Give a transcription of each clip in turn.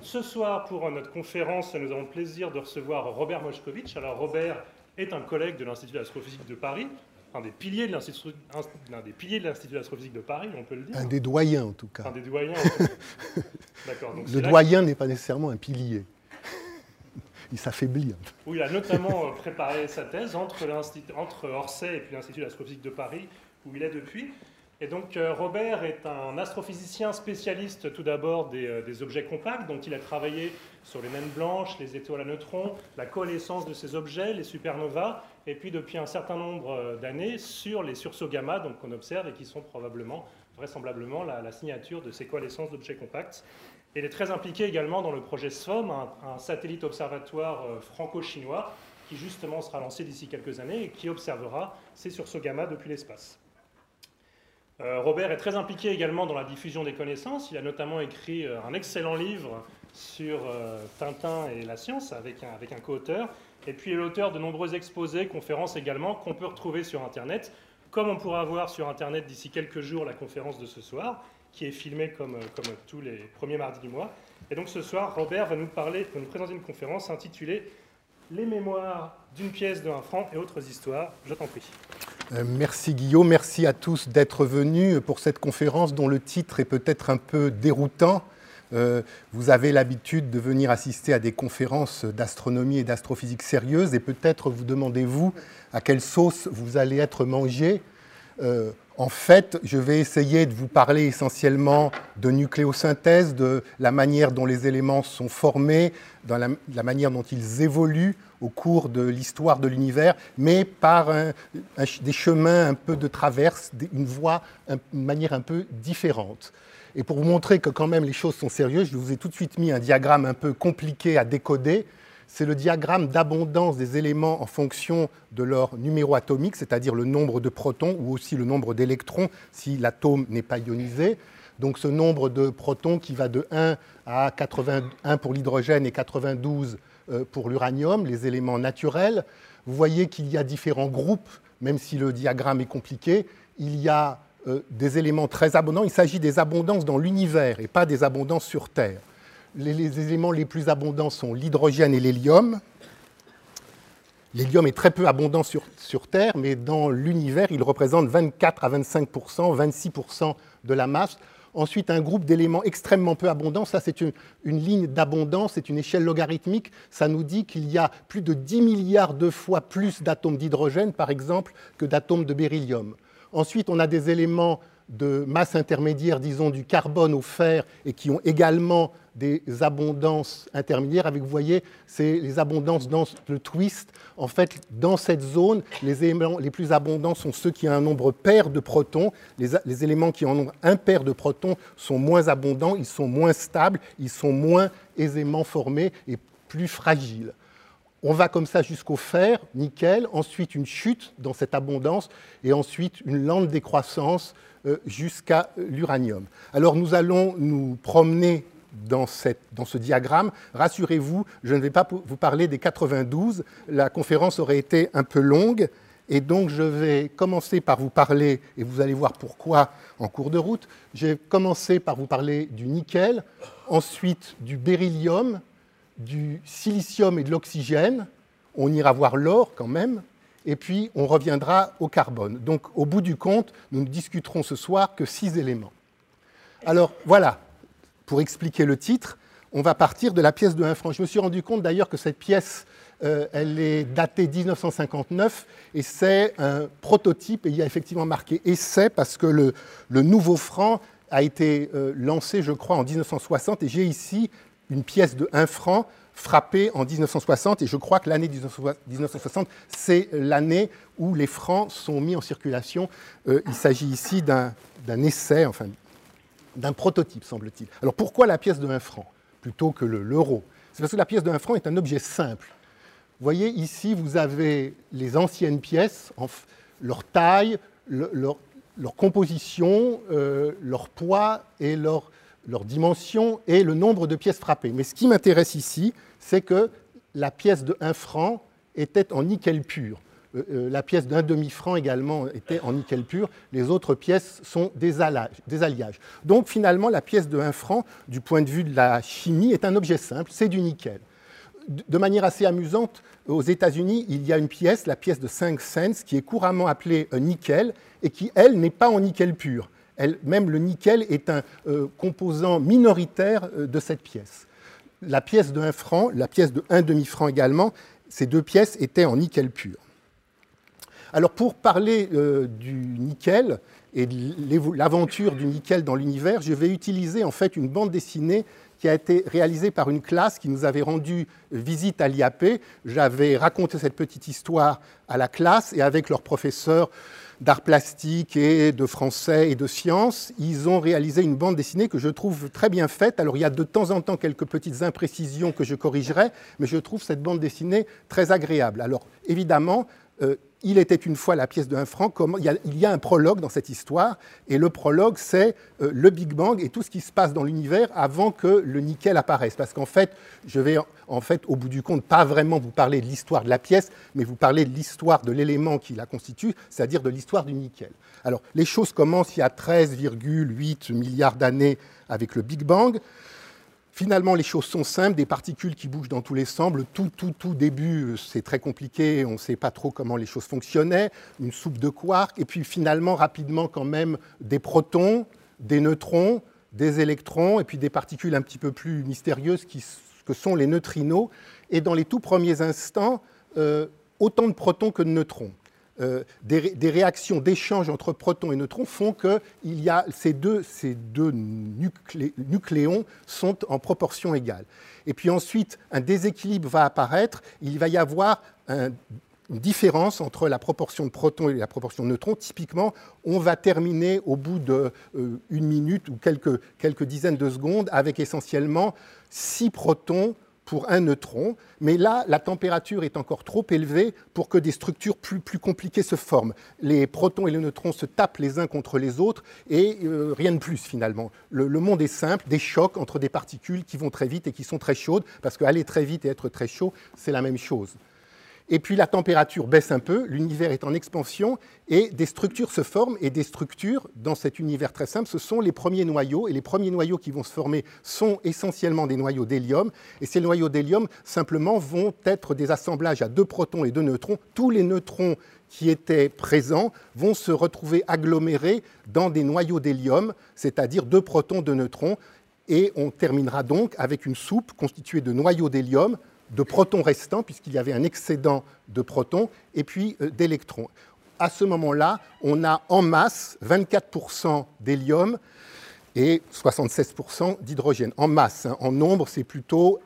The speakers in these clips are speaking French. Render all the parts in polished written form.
ce soir, pour notre conférence, nous avons le plaisir de recevoir Robert Moszkowicz. Alors, Robert est un collègue de l'Institut d'astrophysique de Paris, un des piliers de l'Institut d'astrophysique de Paris, on peut le dire. Un des doyens, en tout cas. Un des doyens, en tout cas. D'accord. Donc, le doyen n'est pas nécessairement un pilier. Il s'affaiblit. Où il a notamment préparé sa thèse entre Orsay et puis l'Institut d'astrophysique de Paris, où il est depuis. Et donc Robert est un astrophysicien spécialiste tout d'abord des objets compacts, dont il a travaillé sur les naines blanches, les étoiles à neutrons, la coalescence de ces objets, les supernovas, et puis depuis un certain nombre d'années sur les sursauts gamma qu'on observe et qui sont vraisemblablement la signature de ces coalescences d'objets compacts. Et il est très impliqué également dans le projet SFOM, un satellite observatoire franco-chinois qui justement sera lancé d'ici quelques années et qui observera ces sursauts gamma depuis l'espace. Robert est très impliqué également dans la diffusion des connaissances. Il a notamment écrit un excellent livre sur Tintin et la science avec un co-auteur. Et puis il est l'auteur de nombreux exposés, conférences également, qu'on peut retrouver sur Internet, comme on pourra voir sur Internet d'ici quelques jours la conférence de ce soir, qui est filmée comme tous les premiers mardis du mois. Et donc ce soir, Robert va nous présenter une conférence intitulée « Les mémoires d'une pièce de 1 franc et autres histoires ». Je t'en prie. Merci Guillaume, merci à tous d'être venus pour cette conférence dont le titre est peut-être un peu déroutant. Vous avez l'habitude de venir assister à des conférences d'astronomie et d'astrophysique sérieuses et peut-être vous demandez-vous à quelle sauce vous allez être mangé. En fait, je vais essayer de vous parler essentiellement de nucléosynthèse, de la manière dont les éléments sont formés, de la manière dont ils évoluent au cours de l'histoire de l'univers, mais par des chemins un peu de traverse, une manière un peu différente. Et pour vous montrer que quand même les choses sont sérieuses, je vous ai tout de suite mis un diagramme un peu compliqué à décoder. C'est le diagramme d'abondance des éléments en fonction de leur numéro atomique, c'est-à-dire le nombre de protons ou aussi le nombre d'électrons si l'atome n'est pas ionisé. Donc ce nombre de protons qui va de 1 à 81 pour l'hydrogène et 92 pour l'uranium, les éléments naturels. Vous voyez qu'il y a différents groupes, même si le diagramme est compliqué. Il y a des éléments très abondants. Il s'agit des abondances dans l'univers et pas des abondances sur Terre. Les éléments les plus abondants sont l'hydrogène et l'hélium. L'hélium est très peu abondant sur Terre, mais dans l'univers, il représente 24 à 25 %, 26 % de la masse. Ensuite, un groupe d'éléments extrêmement peu abondants, ça c'est une ligne d'abondance, c'est une échelle logarithmique, ça nous dit qu'il y a plus de 10 milliards de fois plus d'atomes d'hydrogène, par exemple, que d'atomes de beryllium. Ensuite, on a des éléments de masse intermédiaire, disons du carbone au fer, et qui ont également des abondances intermédiaires. Avec, vous voyez, c'est les abondances dans le twist. En fait, dans cette zone, les éléments les plus abondants sont ceux qui ont un nombre pair de protons. Les éléments qui ont un nombre impair de protons sont moins abondants, ils sont moins stables, ils sont moins aisément formés et plus fragiles. On va comme ça jusqu'au fer, nickel, ensuite une chute dans cette abondance et ensuite une lente décroissance jusqu'à l'uranium. Alors nous allons nous promener dans ce diagramme. Rassurez-vous, je ne vais pas vous parler des 92, la conférence aurait été un peu longue et donc je vais commencer par vous parler, et vous allez voir pourquoi en cours de route, je vais commencer par vous parler du nickel, ensuite du beryllium, du silicium et de l'oxygène, on ira voir l'or quand même, et puis on reviendra au carbone. Donc au bout du compte, nous ne discuterons ce soir que 6 éléments. Alors voilà, pour expliquer le titre, on va partir de la pièce de 1 franc. Je me suis rendu compte d'ailleurs que cette pièce, elle est datée 1959, et c'est un prototype, et il y a effectivement marqué « essai » parce que le nouveau franc a été lancé, je crois, en 1960, et j'ai ici une pièce de 1 franc frappée en 1960, et je crois que l'année 1960, c'est l'année où les francs sont mis en circulation. Il s'agit ici d'un essai, enfin, d'un prototype, semble-t-il. Alors pourquoi la pièce de 1 franc plutôt que l'euro? C'est parce que la pièce de 1 franc est un objet simple. Vous voyez, ici, vous avez les anciennes pièces, leur taille, leur composition, leur poids et leur dimension et le nombre de pièces frappées. Mais ce qui m'intéresse ici, c'est que la pièce de 1 franc était en nickel pur. la pièce d'un demi-franc également était en nickel pur. Les autres pièces sont des alliages. Donc finalement, la pièce de 1 franc, du point de vue de la chimie, est un objet simple, c'est du nickel. De manière assez amusante, aux États-Unis, il y a une pièce, la pièce de 5 cents, qui est couramment appelée nickel et qui, elle, n'est pas en nickel pur. Même le nickel est un composant minoritaire de cette pièce. La pièce de 1 franc, la pièce de 1 demi-franc également, ces deux pièces étaient en nickel pur. Alors pour parler du nickel et de l'aventure du nickel dans l'univers, je vais utiliser en fait une bande dessinée qui a été réalisée par une classe qui nous avait rendu visite à l'IAP. J'avais raconté cette petite histoire à la classe et avec leur professeur d'art plastique et de français et de sciences, ils ont réalisé une bande dessinée que je trouve très bien faite. Alors il y a de temps en temps quelques petites imprécisions que je corrigerai, mais je trouve cette bande dessinée très agréable. Alors évidemment, il était une fois la pièce de 1 franc, il y a un prologue dans cette histoire, et le prologue, c'est le Big Bang et tout ce qui se passe dans l'univers avant que le nickel apparaisse. Parce qu'en fait, je vais, au bout du compte, pas vraiment vous parler de l'histoire de la pièce, mais vous parler de l'histoire de l'élément qui la constitue, c'est-à-dire de l'histoire du nickel. Alors, les choses commencent il y a 13,8 milliards d'années avec le Big Bang. Finalement, les choses sont simples, des particules qui bougent dans tous les sens. Le tout début, c'est très compliqué, on ne sait pas trop comment les choses fonctionnaient, une soupe de quarks, et puis finalement, rapidement quand même, des protons, des neutrons, des électrons, et puis des particules un petit peu plus mystérieuses que sont les neutrinos. Et dans les tout premiers instants, autant de protons que de neutrons. Des réactions d'échange entre protons et neutrons font que ces deux nucléons sont en proportion égale. Et puis ensuite, un déséquilibre va apparaître, il va y avoir une différence entre la proportion de protons et la proportion de neutrons. Typiquement, on va terminer au bout d'une minute ou quelques dizaines de secondes avec essentiellement 6 protons pour 1 neutron, mais là, la température est encore trop élevée pour que des structures plus compliquées se forment. Les protons et les neutrons se tapent les uns contre les autres et rien de plus finalement. Le monde est simple, des chocs entre des particules qui vont très vite et qui sont très chaudes, parce qu'aller très vite et être très chaud, c'est la même chose. Et puis la température baisse un peu, l'univers est en expansion et des structures se forment. Et des structures, dans cet univers très simple, ce sont les premiers noyaux. Et les premiers noyaux qui vont se former sont essentiellement des noyaux d'hélium. Et ces noyaux d'hélium, simplement, vont être des assemblages à 2 protons et 2 neutrons. Tous les neutrons qui étaient présents vont se retrouver agglomérés dans des noyaux d'hélium, c'est-à-dire 2 protons, 2 neutrons. Et on terminera donc avec une soupe constituée de noyaux d'hélium, de protons restants, puisqu'il y avait un excédent de protons, et puis d'électrons. À ce moment-là, on a en masse 24% d'hélium et 76% d'hydrogène. En masse, hein. En nombre, c'est plutôt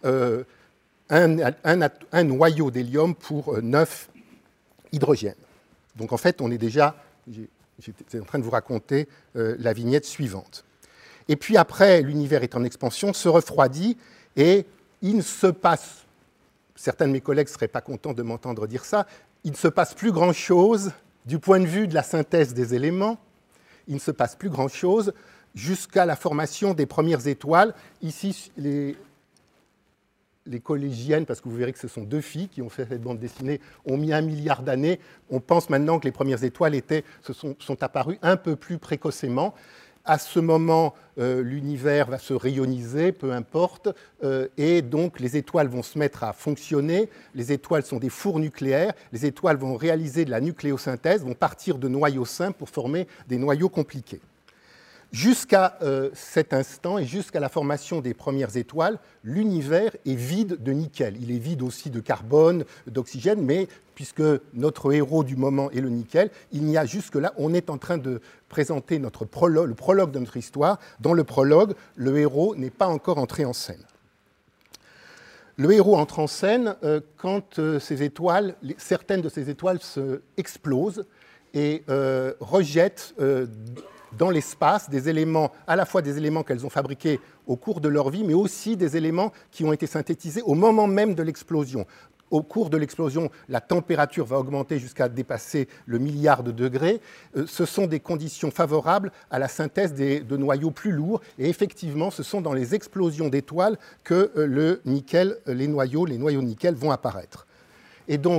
un noyau d'hélium pour 9 hydrogènes. Donc en fait, on est déjà, j'étais en train de vous raconter la vignette suivante. Et puis après, l'univers est en expansion, se refroidit, et il se passe, certains de mes collègues ne seraient pas contents de m'entendre dire ça, il ne se passe plus grand-chose du point de vue de la synthèse des éléments, il ne se passe plus grand-chose jusqu'à la formation des premières étoiles. Ici, les collégiennes, parce que vous verrez que ce sont 2 filles qui ont fait cette bande dessinée, ont mis 1 milliard d'années. On pense maintenant que les premières étoiles sont apparues un peu plus précocement. À ce moment, l'univers va se rayoniser, peu importe, et donc les étoiles vont se mettre à fonctionner. Les étoiles sont des fours nucléaires. Les étoiles vont réaliser de la nucléosynthèse, vont partir de noyaux simples pour former des noyaux compliqués. Jusqu'à cet instant et jusqu'à la formation des premières étoiles, l'univers est vide de nickel. Il est vide aussi de carbone, d'oxygène, mais puisque notre héros du moment est le nickel, il n'y a jusque-là, on est en train de présenter le prologue de notre histoire. Dans le prologue, le héros n'est pas encore entré en scène. Le héros entre en scène quand certaines de ces étoiles explosent et rejettent dans l'espace des éléments, à la fois des éléments qu'elles ont fabriqués au cours de leur vie, mais aussi des éléments qui ont été synthétisés au moment même de l'explosion. Au cours de l'explosion, la température va augmenter jusqu'à dépasser le milliard de degrés. Ce sont des conditions favorables à la synthèse de noyaux plus lourds. Et effectivement, ce sont dans les explosions d'étoiles que les noyaux de nickel vont apparaître. Et donc,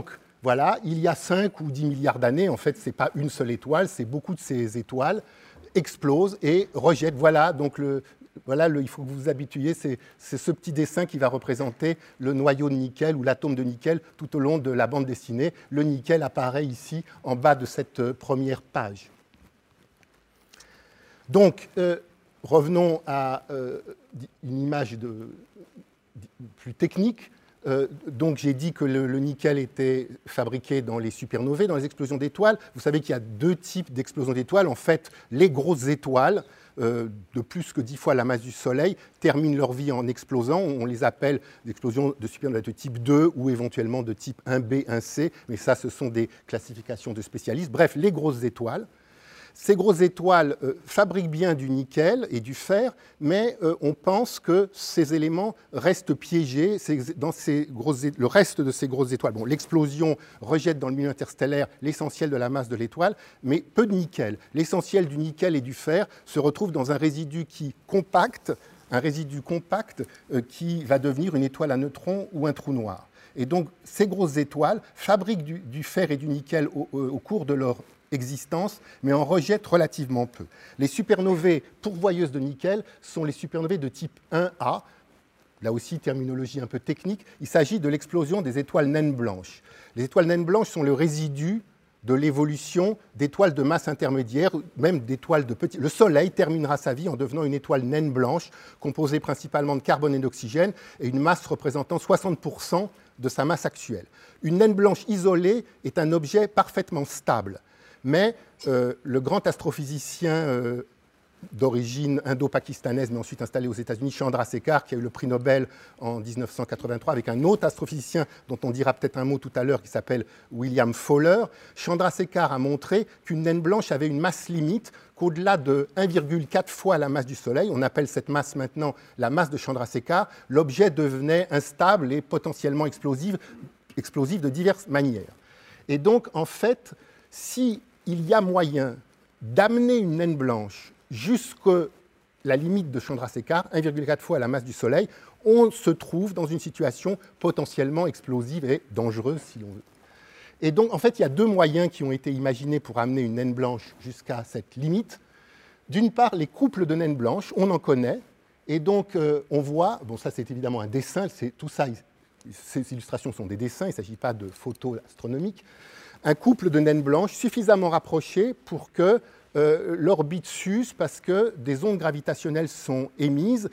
Voilà, il y a 5 ou 10 milliards d'années, en fait, ce n'est pas une seule étoile, c'est beaucoup de ces étoiles explosent et rejettent. Voilà, donc il faut que vous vous habituiez, c'est ce petit dessin qui va représenter le noyau de nickel ou l'atome de nickel tout au long de la bande dessinée. Le nickel apparaît ici en bas de cette première page. Donc, revenons à une image plus technique. Donc j'ai dit que le nickel était fabriqué dans les supernovae, dans les explosions d'étoiles. Vous savez qu'il y a 2 types d'explosions d'étoiles. En fait, les grosses étoiles, de plus que 10 fois la masse du Soleil, terminent leur vie en explosant. On les appelle des explosions de supernovae de type 2 ou éventuellement de type 1b, 1c. Mais ça, ce sont des classifications de spécialistes. Bref, les grosses étoiles. Ces grosses étoiles fabriquent bien du nickel et du fer, mais on pense que ces éléments restent piégés dans le reste de ces grosses étoiles. Bon, l'explosion rejette dans le milieu interstellaire l'essentiel de la masse de l'étoile, mais peu de nickel. L'essentiel du nickel et du fer se retrouve dans un résidu compact qui va devenir une étoile à neutrons ou un trou noir. Et donc, ces grosses étoiles fabriquent du fer et du nickel au cours de leur existence, mais en rejettent relativement peu. Les supernovae pourvoyeuses de nickel sont les supernovae de type 1A. Là aussi, terminologie un peu technique. Il s'agit de l'explosion des étoiles naines blanches. Les étoiles naines blanches sont le résidu de l'évolution d'étoiles de masse intermédiaire, même d'étoiles de petits. Le Soleil terminera sa vie en devenant une étoile naine blanche, composée principalement de carbone et d'oxygène, et une masse représentant 60% de sa masse actuelle. Une naine blanche isolée est un objet parfaitement stable. Mais le grand astrophysicien d'origine indo-pakistanaise, mais ensuite installé aux États-Unis, Chandrasekhar, qui a eu le prix Nobel en 1983, avec un autre astrophysicien dont on dira peut-être un mot tout à l'heure, qui s'appelle William Fowler, Chandrasekhar a montré qu'une naine blanche avait une masse limite, qu'au-delà de 1,4 fois la masse du Soleil, on appelle cette masse maintenant la masse de Chandrasekhar, l'objet devenait instable et potentiellement explosif de diverses manières. Et donc, en fait, si il y a moyen d'amener une naine blanche jusqu'à la limite de Chandrasekhar, 1,4 fois la masse du Soleil, on se trouve dans une situation potentiellement explosive et dangereuse, si l'on veut. Et donc, en fait, il y a 2 moyens qui ont été imaginés pour amener une naine blanche jusqu'à cette limite. D'une part, les couples de naines blanches, on en connaît, et donc on voit, bon ça c'est évidemment un dessin, tout ça, ces illustrations sont des dessins, il ne s'agit pas de photos astronomiques, un couple de naines blanches suffisamment rapprochés pour que l'orbite s'use parce que des ondes gravitationnelles sont émises.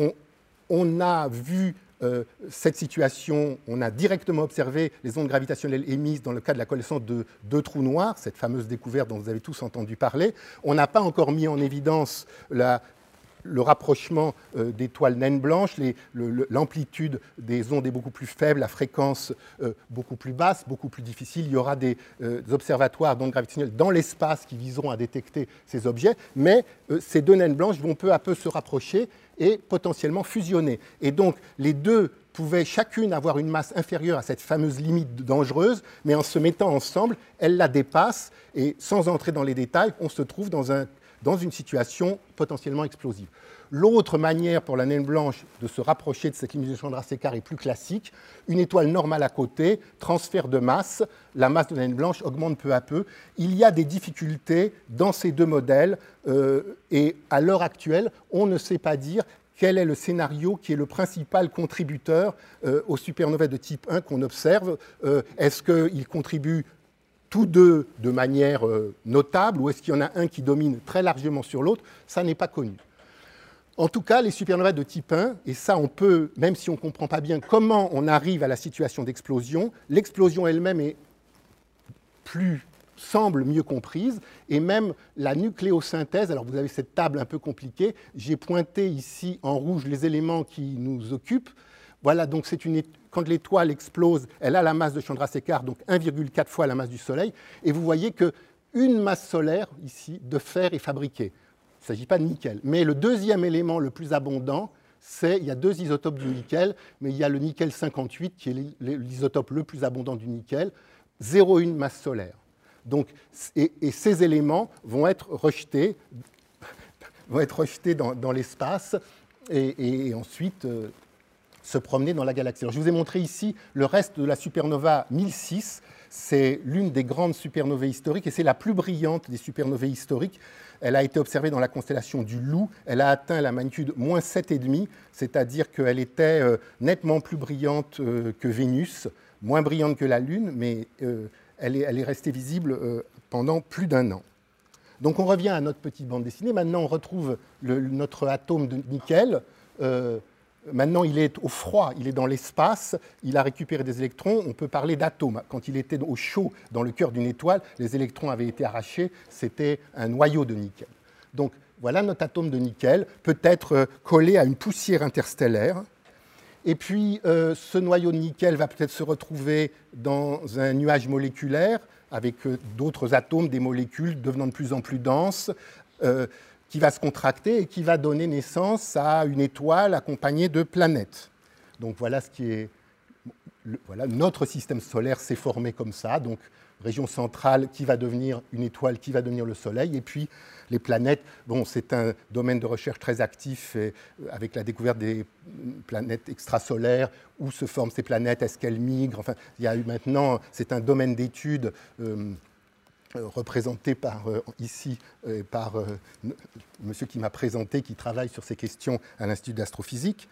On a vu cette situation, on a directement observé les ondes gravitationnelles émises dans le cas de la connaissance de 2 trous noirs, cette fameuse découverte dont vous avez tous entendu parler. On n'a pas encore mis en évidence le rapprochement d'étoiles naines blanches, l'amplitude des ondes est beaucoup plus faible, la fréquence beaucoup plus basse, beaucoup plus difficile. Il y aura des observatoires d'ondes gravitationnelles dans l'espace qui viseront à détecter ces objets, mais ces 2 naines blanches vont peu à peu se rapprocher et potentiellement fusionner. Et donc, les 2 pouvaient chacune avoir une masse inférieure à cette fameuse limite dangereuse, mais en se mettant ensemble, elles la dépassent, et sans entrer dans les détails, on se trouve dans une situation potentiellement explosive. L'autre manière pour la naine blanche de se rapprocher de cette limite de Chandrasekhar est plus classique. Une étoile normale à côté, transfert de masse, la masse de la naine blanche augmente peu à peu. Il y a des difficultés dans ces 2 modèles et à l'heure actuelle, on ne sait pas dire quel est le scénario qui est le principal contributeur aux supernovae de type 1 qu'on observe. Est-ce qu'ils contribuent tous 2 de manière notable, ou est-ce qu'il y en a un qui domine très largement sur l'autre? Ça n'est pas connu. En tout cas, les supernovae de type 1, et ça on peut, même si on ne comprend pas bien comment on arrive à la situation d'explosion, l'explosion elle-même semble mieux comprise, et même la nucléosynthèse, alors vous avez cette table un peu compliquée, j'ai pointé ici en rouge les éléments qui nous occupent. Voilà, donc quand l'étoile explose, elle a la masse de Chandrasekhar, donc 1,4 fois la masse du Soleil, et vous voyez qu'une masse solaire, ici, de fer est fabriquée. Il ne s'agit pas de nickel. Mais le deuxième élément le plus abondant, il y a 2 isotopes du nickel, mais il y a le nickel 58, qui est l'isotope le plus abondant du nickel, 0,1 masse solaire. Donc, et ces éléments vont être rejetés dans l'espace, et ensuite se promener dans la galaxie. Alors, je vous ai montré ici le reste de la supernova 1006, C'est l'une des grandes supernovae historiques et c'est la plus brillante des supernovae historiques. Elle a été observée dans la constellation du Loup. Elle a atteint la magnitude moins 7,5, c'est-à-dire qu'elle était nettement plus brillante que Vénus, moins brillante que la Lune, mais elle est restée visible pendant plus d'1 an. Donc on revient à notre petite bande dessinée. Maintenant, on retrouve notre atome de nickel. Maintenant, il est au froid, il est dans l'espace, il a récupéré des électrons, on peut parler d'atome. Quand il était au chaud dans le cœur d'une étoile, les électrons avaient été arrachés, c'était un noyau de nickel. Donc voilà notre atome de nickel, peut être collé à une poussière interstellaire. Et puis ce noyau de nickel va peut-être se retrouver dans un nuage moléculaire avec d'autres atomes, des molécules devenant de plus en plus denses, qui va se contracter et qui va donner naissance à une étoile accompagnée de planètes. Donc voilà ce qui est... Voilà, notre système solaire s'est formé comme ça, donc région centrale qui va devenir une étoile, qui va devenir le Soleil, et puis les planètes, bon, c'est un domaine de recherche très actif avec la découverte des planètes extrasolaires, où se forment ces planètes, est-ce qu'elles migrent, enfin, il y a eu maintenant, c'est un domaine d'étude représenté ici par monsieur qui m'a présenté, qui travaille sur ces questions à l'Institut d'astrophysique.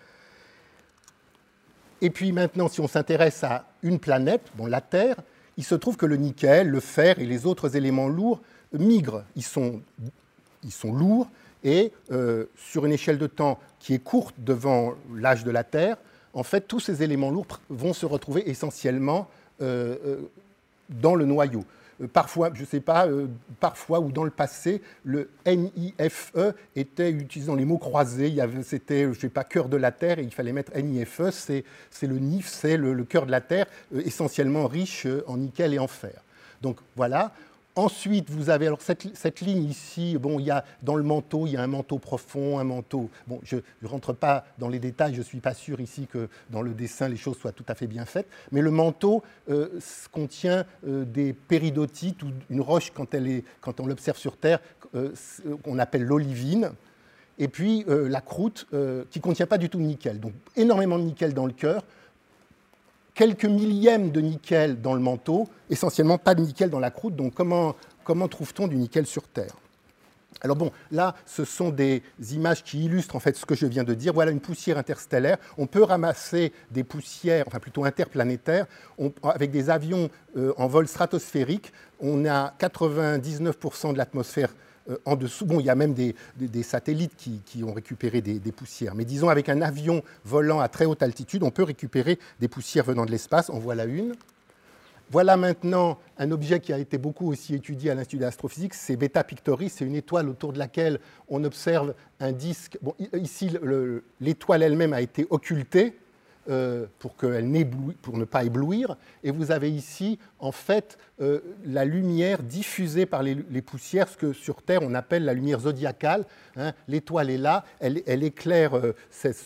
Et puis maintenant, si on s'intéresse à une planète, bon, la Terre, il se trouve que le nickel, le fer et les autres éléments lourds migrent. Ils sont lourds et sur une échelle de temps qui est courte devant l'âge de la Terre, en fait, tous ces éléments lourds vont se retrouver essentiellement dans le noyau. Parfois, je ne sais pas, parfois ou dans le passé, le NIFE était utilisé dans les mots croisés. C'était, je ne sais pas, cœur de la Terre, et il fallait mettre NIFE. C'est le NIF, c'est le cœur de la Terre, essentiellement riche en nickel et en fer. Donc voilà. Ensuite, vous avez alors cette ligne ici, bon, il y a, dans le manteau, il y a un manteau profond, un manteau... Bon, je ne rentre pas dans les détails, je ne suis pas sûr ici que dans le dessin, les choses soient tout à fait bien faites, mais le manteau contient des péridotites, ou une roche, quand on l'observe sur Terre, qu'on appelle l'olivine, et puis la croûte, qui ne contient pas du tout de nickel. Donc, énormément de nickel dans le cœur, quelques millièmes de nickel dans le manteau, essentiellement pas de nickel dans la croûte. Donc comment trouve-t-on du nickel sur Terre? Alors bon, là, ce sont des images qui illustrent en fait ce que je viens de dire. Voilà une poussière interstellaire. On peut ramasser des poussières, enfin plutôt interplanétaires, avec des avions en vol stratosphérique. On a 99% de l'atmosphère en dessous. Bon, il y a même des satellites qui ont récupéré des poussières. Mais disons, avec un avion volant à très haute altitude, on peut récupérer des poussières venant de l'espace. En voilà une. Voilà maintenant un objet qui a été beaucoup aussi étudié à l'Institut d'astrophysique, c'est Beta Pictoris. C'est une étoile autour de laquelle on observe un disque. Bon, ici, l'étoile elle-même a été occultée pour ne pas éblouir. Et vous avez ici, en fait, la lumière diffusée par les poussières, ce que sur Terre on appelle la lumière zodiacale. Hein. L'étoile est là, elle éclaire cette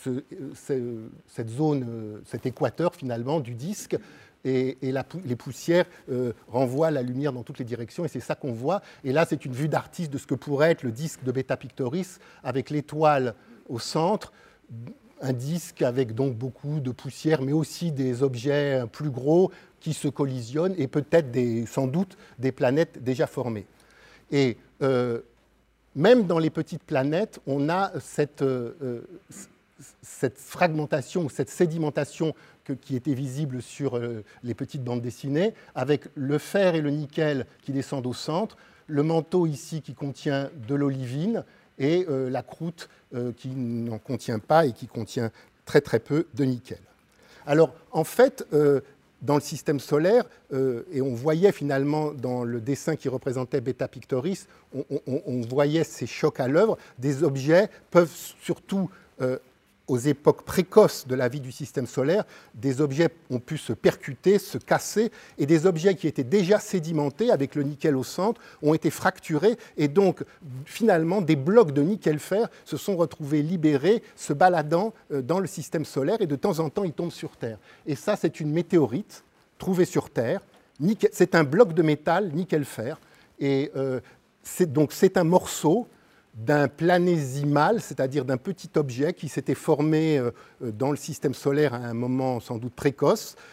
zone, cet équateur finalement du disque. Et les poussières renvoient la lumière dans toutes les directions, et c'est ça qu'on voit. Et là, c'est une vue d'artiste de ce que pourrait être le disque de Beta Pictoris, avec l'étoile au centre, un disque avec donc beaucoup de poussière, mais aussi des objets plus gros qui se collisionnent, et peut-être sans doute des planètes déjà formées. Et même dans les petites planètes, on a cette fragmentation, cette sédimentation qui était visible sur les petites bandes dessinées, avec le fer et le nickel qui descendent au centre, le manteau ici qui contient de l'olivine, et la croûte qui n'en contient pas et qui contient très très peu de nickel. Alors en fait, dans le système solaire, et on voyait finalement dans le dessin qui représentait Beta Pictoris, on voyait ces chocs à l'œuvre. Des objets peuvent surtout aux époques précoces de la vie du système solaire, des objets ont pu se percuter, se casser, et des objets qui étaient déjà sédimentés, avec le nickel au centre, ont été fracturés, et donc, finalement, des blocs de nickel-fer se sont retrouvés libérés, se baladant dans le système solaire, et de temps en temps, ils tombent sur Terre. Et ça, c'est une météorite trouvée sur Terre. C'est un bloc de métal, nickel-fer, et c'est un morceau d'un planésimal, c'est-à-dire d'un petit objet qui s'était formé dans le système solaire à un moment sans doute précoce,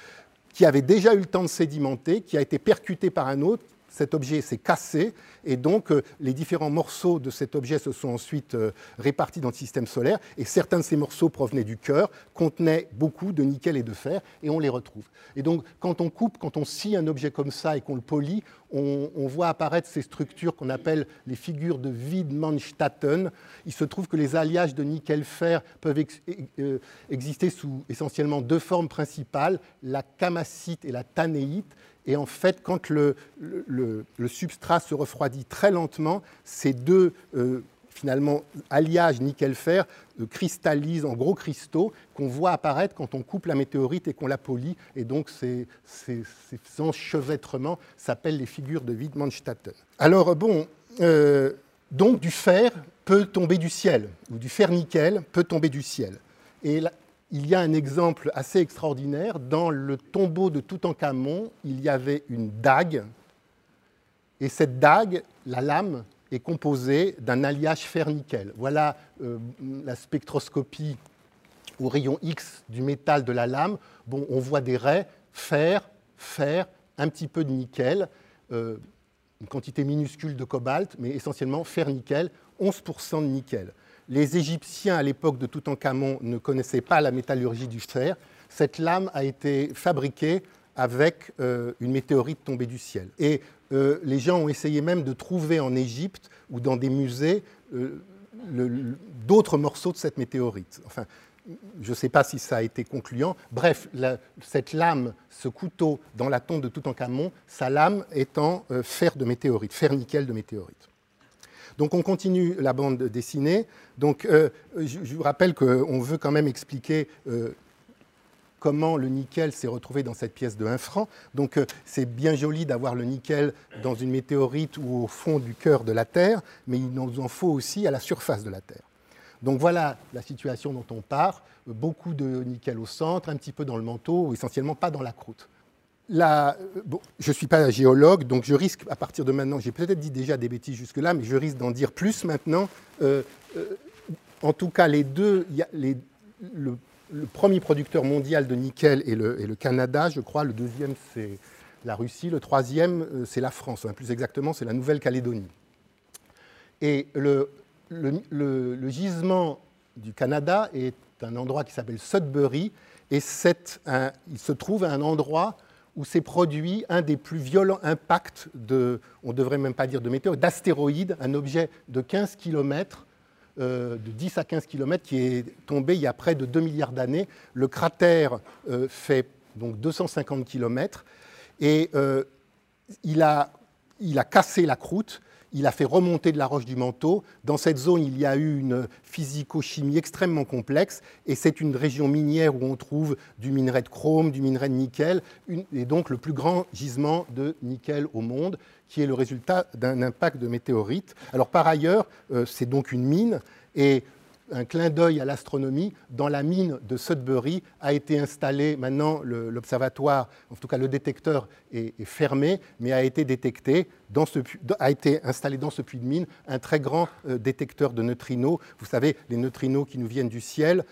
qui avait déjà eu le temps de sédimenter, qui a été percuté par un autre. Cet objet s'est cassé et donc les différents morceaux de cet objet se sont ensuite répartis dans le système solaire et certains de ces morceaux provenaient du cœur, contenaient beaucoup de nickel et de fer et on les retrouve. Et donc quand on coupe, quand on scie un objet comme ça et qu'on le polit, on voit apparaître ces structures qu'on appelle les figures de Widmanstätten. Il se trouve que les alliages de nickel-fer peuvent exister sous essentiellement deux formes principales, la kamacite et la tannéite. Et en fait, quand le substrat se refroidit très lentement, ces deux finalement alliages nickel-fer cristallisent en gros cristaux qu'on voit apparaître quand on coupe la météorite et qu'on la polit. Et donc ces enchevêtrements s'appellent les figures de Widmanstätten. Alors bon, donc du fer peut tomber du ciel, ou du fer-nickel peut tomber du ciel. Et là, il y a un exemple assez extraordinaire. Dans le tombeau de Toutankhamon, il y avait une dague. Et cette dague, la lame, est composée d'un alliage fer-nickel. Voilà la spectroscopie au rayon X du métal de la lame. Bon, on voit des raies, fer, un petit peu de nickel, une quantité minuscule de cobalt, mais essentiellement fer-nickel, 11% de nickel. Les Égyptiens, à l'époque de Toutankhamon, ne connaissaient pas la métallurgie du fer. Cette lame a été fabriquée avec une météorite tombée du ciel. Et les gens ont essayé même de trouver en Égypte ou dans des musées d'autres morceaux de cette météorite. Enfin, je ne sais pas si ça a été concluant. Bref, cette lame, ce couteau dans la tombe de Toutankhamon, sa lame étant fer de météorite, fer-nickel de météorite. Donc on continue la bande dessinée. Donc, je vous rappelle qu'on veut quand même expliquer comment le nickel s'est retrouvé dans cette pièce de 1 franc. Donc c'est bien joli d'avoir le nickel dans une météorite ou au fond du cœur de la Terre, mais il nous en faut aussi à la surface de la Terre. Donc voilà la situation dont on part. Beaucoup de nickel au centre, un petit peu dans le manteau, essentiellement pas dans la croûte. Bon, je ne suis pas géologue, donc je risque, à partir de maintenant, j'ai peut-être dit déjà des bêtises jusque-là, mais je risque d'en dire plus maintenant. En tout cas, les deux, le premier producteur mondial de nickel est le Canada, je crois. Le deuxième, c'est la Russie. Le troisième, c'est la France. Enfin, plus exactement, c'est la Nouvelle-Calédonie. Et le gisement du Canada est un endroit qui s'appelle Sudbury, et il se trouve à un endroit où s'est produit un des plus violents impacts on ne devrait même pas dire de météore, d'astéroïdes, un objet de 15 km, de 10 à 15 km, qui est tombé il y a près de 2 milliards d'années. Le cratère fait donc 250 km, et il a cassé la croûte. Il a fait remonter de la roche du manteau. Dans cette zone, il y a eu une physico-chimie extrêmement complexe, et c'est une région minière où on trouve du minerai de chrome, du minerai de nickel, et donc le plus grand gisement de nickel au monde, qui est le résultat d'un impact de météorite. Alors par ailleurs, c'est donc une mine, et un clin d'œil à l'astronomie, dans la mine de Sudbury a été installé, maintenant l'observatoire, en tout cas le détecteur est fermé, mais a été installé dans ce puits de mine un très grand détecteur de neutrinos. Vous savez, les neutrinos qui nous viennent du ciel,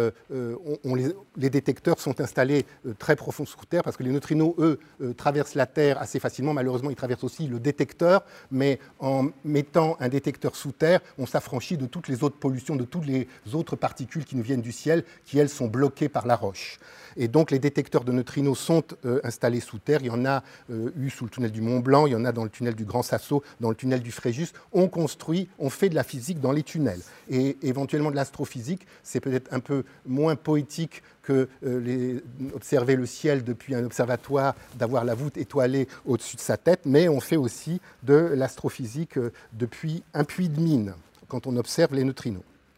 les détecteurs sont installés très profond sous terre, parce que les neutrinos, eux, traversent la Terre assez facilement. Malheureusement, ils traversent aussi le détecteur, mais en mettant un détecteur sous terre, on s'affranchit de toutes les autres pollutions, de toutes les autres particules qui nous viennent du ciel, qui, elles, sont bloquées par la roche. Et donc, les détecteurs de neutrinos sont installés sous terre. Il y en a eu sous le tunnel du Mont Blanc, il y en a dans le tunnel du Grand Sasso, dans le tunnel du Fréjus. On fait de la physique dans les tunnels. Et éventuellement de l'astrophysique, c'est peut-être un peu moins poétique que observer le ciel depuis un observatoire, d'avoir la voûte étoilée au-dessus de sa tête, mais on fait aussi de l'astrophysique depuis un puits de mine, quand on observe les neutrinos.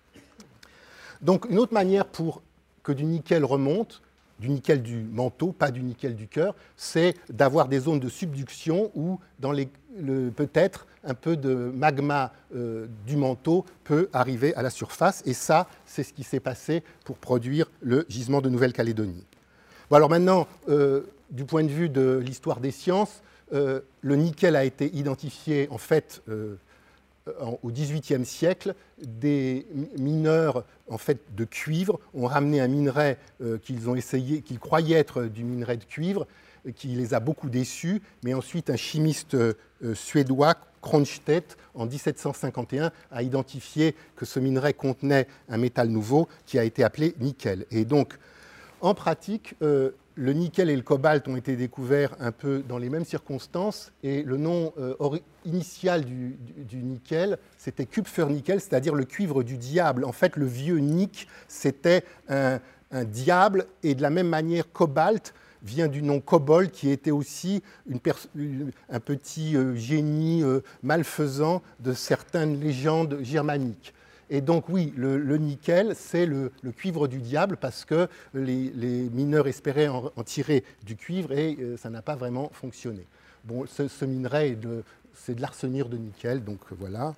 Donc, une autre manière pour que du nickel remonte, du nickel du manteau, pas du nickel du cœur, c'est d'avoir des zones de subduction où, peut-être, un peu de magma du manteau peut arriver à la surface. Et ça, c'est ce qui s'est passé pour produire le gisement de Nouvelle-Calédonie. Bon, alors maintenant, du point de vue de l'histoire des sciences, le nickel a été identifié, en fait, au XVIIIe siècle, des mineurs en fait, de cuivre ont ramené un minerai qu'ils croyaient être du minerai de cuivre, qui les a beaucoup déçus, mais ensuite un chimiste suédois, Cronstedt, en 1751, a identifié que ce minerai contenait un métal nouveau qui a été appelé nickel. Et donc, en pratique, le nickel et le cobalt ont été découverts un peu dans les mêmes circonstances, et le nom initial du nickel, c'était Kupfernickel, c'est-à-dire le cuivre du diable. En fait, le vieux Nick, c'était un diable, et de la même manière, cobalt vient du nom kobold, qui était aussi un petit génie malfaisant de certaines légendes germaniques. Et donc oui, le nickel, c'est le cuivre du diable, parce que les mineurs espéraient en tirer du cuivre, et ça n'a pas vraiment fonctionné. Bon, ce minerai, c'est de l'arsenure de nickel, donc voilà.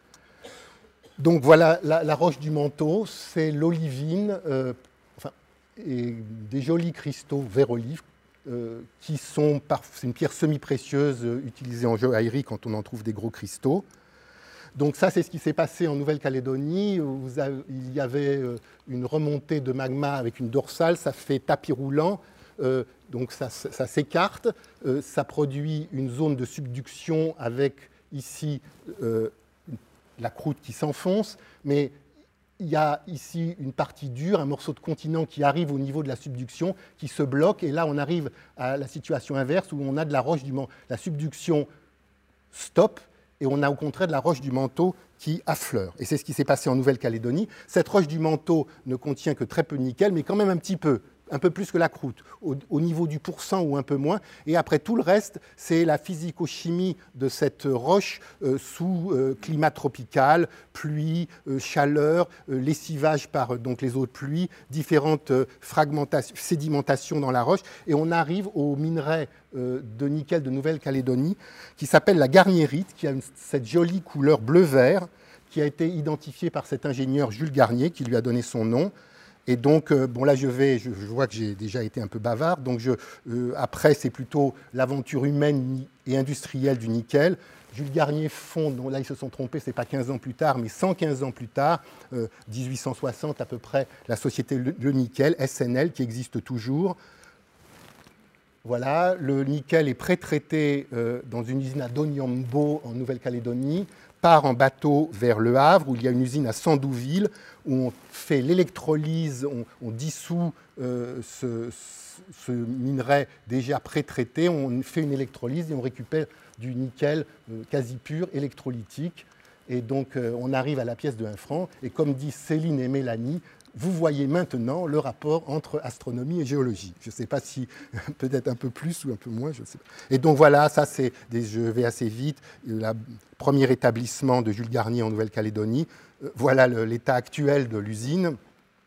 Donc voilà, la roche du manteau, c'est l'olivine, et des jolis cristaux vert olive, qui sont, c'est une pierre semi-précieuse utilisée en joaillerie quand on en trouve des gros cristaux. Donc ça, c'est ce qui s'est passé en Nouvelle-Calédonie. Il y avait une remontée de magma avec une dorsale, ça fait tapis roulant, donc ça s'écarte, ça produit une zone de subduction avec ici la croûte qui s'enfonce, mais il y a ici une partie dure, un morceau de continent qui arrive au niveau de la subduction, qui se bloque, et là on arrive à la situation inverse où on a de la roche du manteau. La subduction stop, et on a au contraire de la roche du manteau qui affleure. Et c'est ce qui s'est passé en Nouvelle-Calédonie. Cette roche du manteau ne contient que très peu de nickel, mais quand même un petit peu, un peu plus que la croûte, au niveau du pourcent ou un peu moins. Et après, tout le reste, c'est la physico-chimie de cette roche sous climat tropical, pluie, chaleur, lessivage par donc, les eaux de pluie, différentes sédimentations dans la roche. Et on arrive au minerai de nickel de Nouvelle-Calédonie qui s'appelle la garnierite, qui a cette jolie couleur bleu-vert, qui a été identifiée par cet ingénieur Jules Garnier, qui lui a donné son nom. Et donc, bon là je vois que j'ai déjà été un peu bavard, donc après c'est plutôt l'aventure humaine et industrielle du nickel. Jules Garnier fonde, là ils se sont trompés, ce n'est pas 15 ans plus tard, mais 115 ans plus tard, 1860 à peu près, la société Le Nickel, SNL, qui existe toujours. Voilà, le nickel est pré-traité dans une usine à Donyambo en Nouvelle-Calédonie, part en bateau vers Le Havre, où il y a une usine à Sandouville, où on fait l'électrolyse, on dissout ce minerai déjà pré-traité, on fait une électrolyse et on récupère du nickel quasi pur, électrolytique. Et donc on arrive à la pièce de 1 franc, et comme disent Céline et Mélanie, vous voyez maintenant le rapport entre astronomie et géologie. Je ne sais pas si, peut-être un peu plus ou un peu moins, je ne sais pas. Et donc voilà, ça c'est, je vais assez vite, le premier établissement de Jules Garnier en Nouvelle-Calédonie. Voilà l'état actuel de l'usine.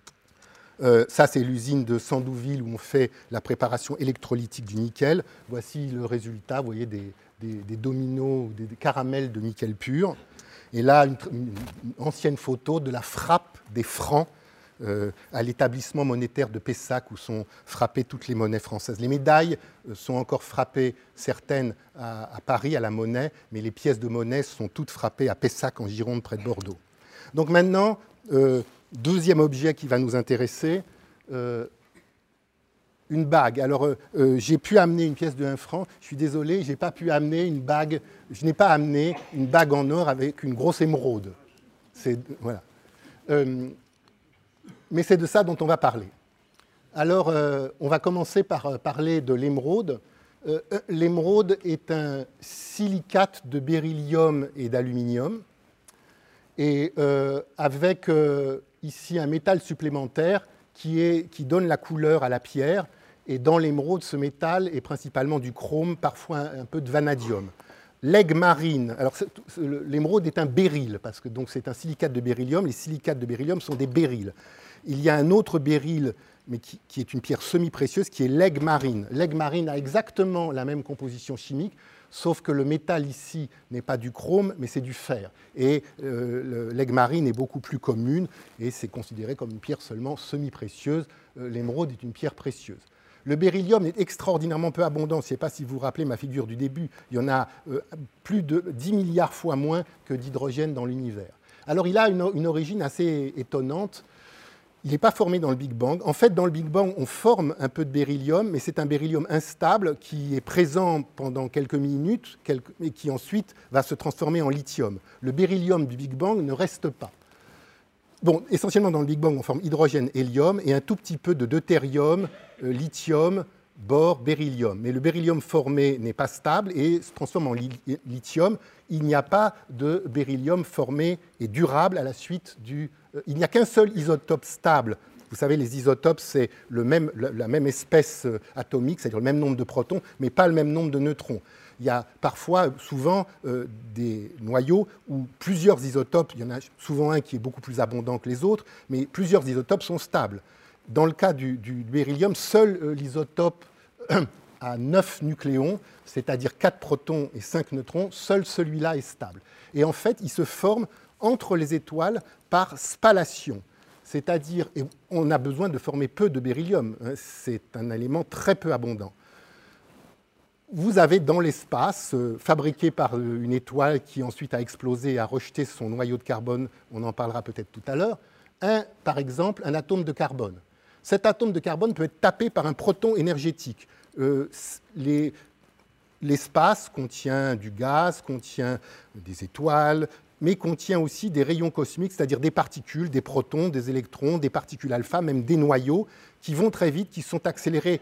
Ça c'est l'usine de Sandouville où on fait la préparation électrolytique du nickel. Voici le résultat, vous voyez des dominos, des caramels de nickel pur. Et là, une ancienne photo de la frappe des francs à l'établissement monétaire de Pessac où sont frappées toutes les monnaies françaises. Les médailles sont encore frappées, certaines à Paris, à la Monnaie, mais les pièces de monnaie sont toutes frappées à Pessac, en Gironde, près de Bordeaux. Donc maintenant, deuxième objet qui va nous intéresser, une bague. Alors, j'ai pu amener une pièce de 1 franc, je suis désolé, je n'ai pas pu amener une bague, je n'ai pas amené une bague en or avec une grosse émeraude. Voilà. Mais c'est de ça dont on va parler. Alors, on va commencer par parler de l'émeraude. L'émeraude est un silicate de beryllium et d'aluminium, et avec ici un métal supplémentaire qui donne la couleur à la pierre. Et dans l'émeraude, ce métal est principalement du chrome, parfois un peu de vanadium. L'aigue marine, alors l'émeraude est un béryl, parce que c'est un silicate de beryllium. Les silicates de beryllium sont des béryls. Il y a un autre béryl, mais qui est une pierre semi-précieuse, qui est l'aigue marine. L'aigue marine a exactement la même composition chimique, sauf que le métal ici n'est pas du chrome, mais c'est du fer. Et l'aigue marine est beaucoup plus commune, et c'est considéré comme une pierre seulement semi-précieuse. L'émeraude est une pierre précieuse. Le beryllium est extraordinairement peu abondant. Je ne sais pas si vous vous rappelez ma figure du début. Il y en a plus de 10 milliards fois moins que d'hydrogène dans l'univers. Alors il a une origine assez étonnante. Il n'est pas formé dans le Big Bang. En fait, dans le Big Bang, on forme un peu de beryllium, mais c'est un beryllium instable qui est présent pendant quelques minutes et qui ensuite va se transformer en lithium. Le beryllium du Big Bang ne reste pas. Bon, essentiellement dans le Big Bang, on forme hydrogène, hélium et un tout petit peu de deutérium, lithium, bore, beryllium. Mais le beryllium formé n'est pas stable et se transforme en lithium. Il n'y a pas de beryllium formé et durable à la suite du... Il n'y a qu'un seul isotope stable. Vous savez, les isotopes, c'est la même espèce atomique, c'est-à-dire le même nombre de protons, mais pas le même nombre de neutrons. Il y a parfois, souvent, des noyaux où plusieurs isotopes, il y en a souvent un qui est beaucoup plus abondant que les autres, mais plusieurs isotopes sont stables. Dans le cas du beryllium, seul l'isotope à 9 nucléons, c'est-à-dire 4 protons et 5 neutrons, seul celui-là est stable. Et en fait, il se forme entre les étoiles par spallation. C'est-à-dire, et on a besoin de former peu de beryllium, hein, c'est un élément très peu abondant. Vous avez dans l'espace, fabriqué par une étoile qui ensuite a explosé et a rejeté son noyau de carbone, on en parlera peut-être tout à l'heure, par exemple, un atome de carbone. Cet atome de carbone peut être tapé par un proton énergétique. L'espace contient du gaz, contient des étoiles, mais contient aussi des rayons cosmiques, c'est-à-dire des particules, des protons, des électrons, des particules alpha, même des noyaux, qui vont très vite, qui sont accélérés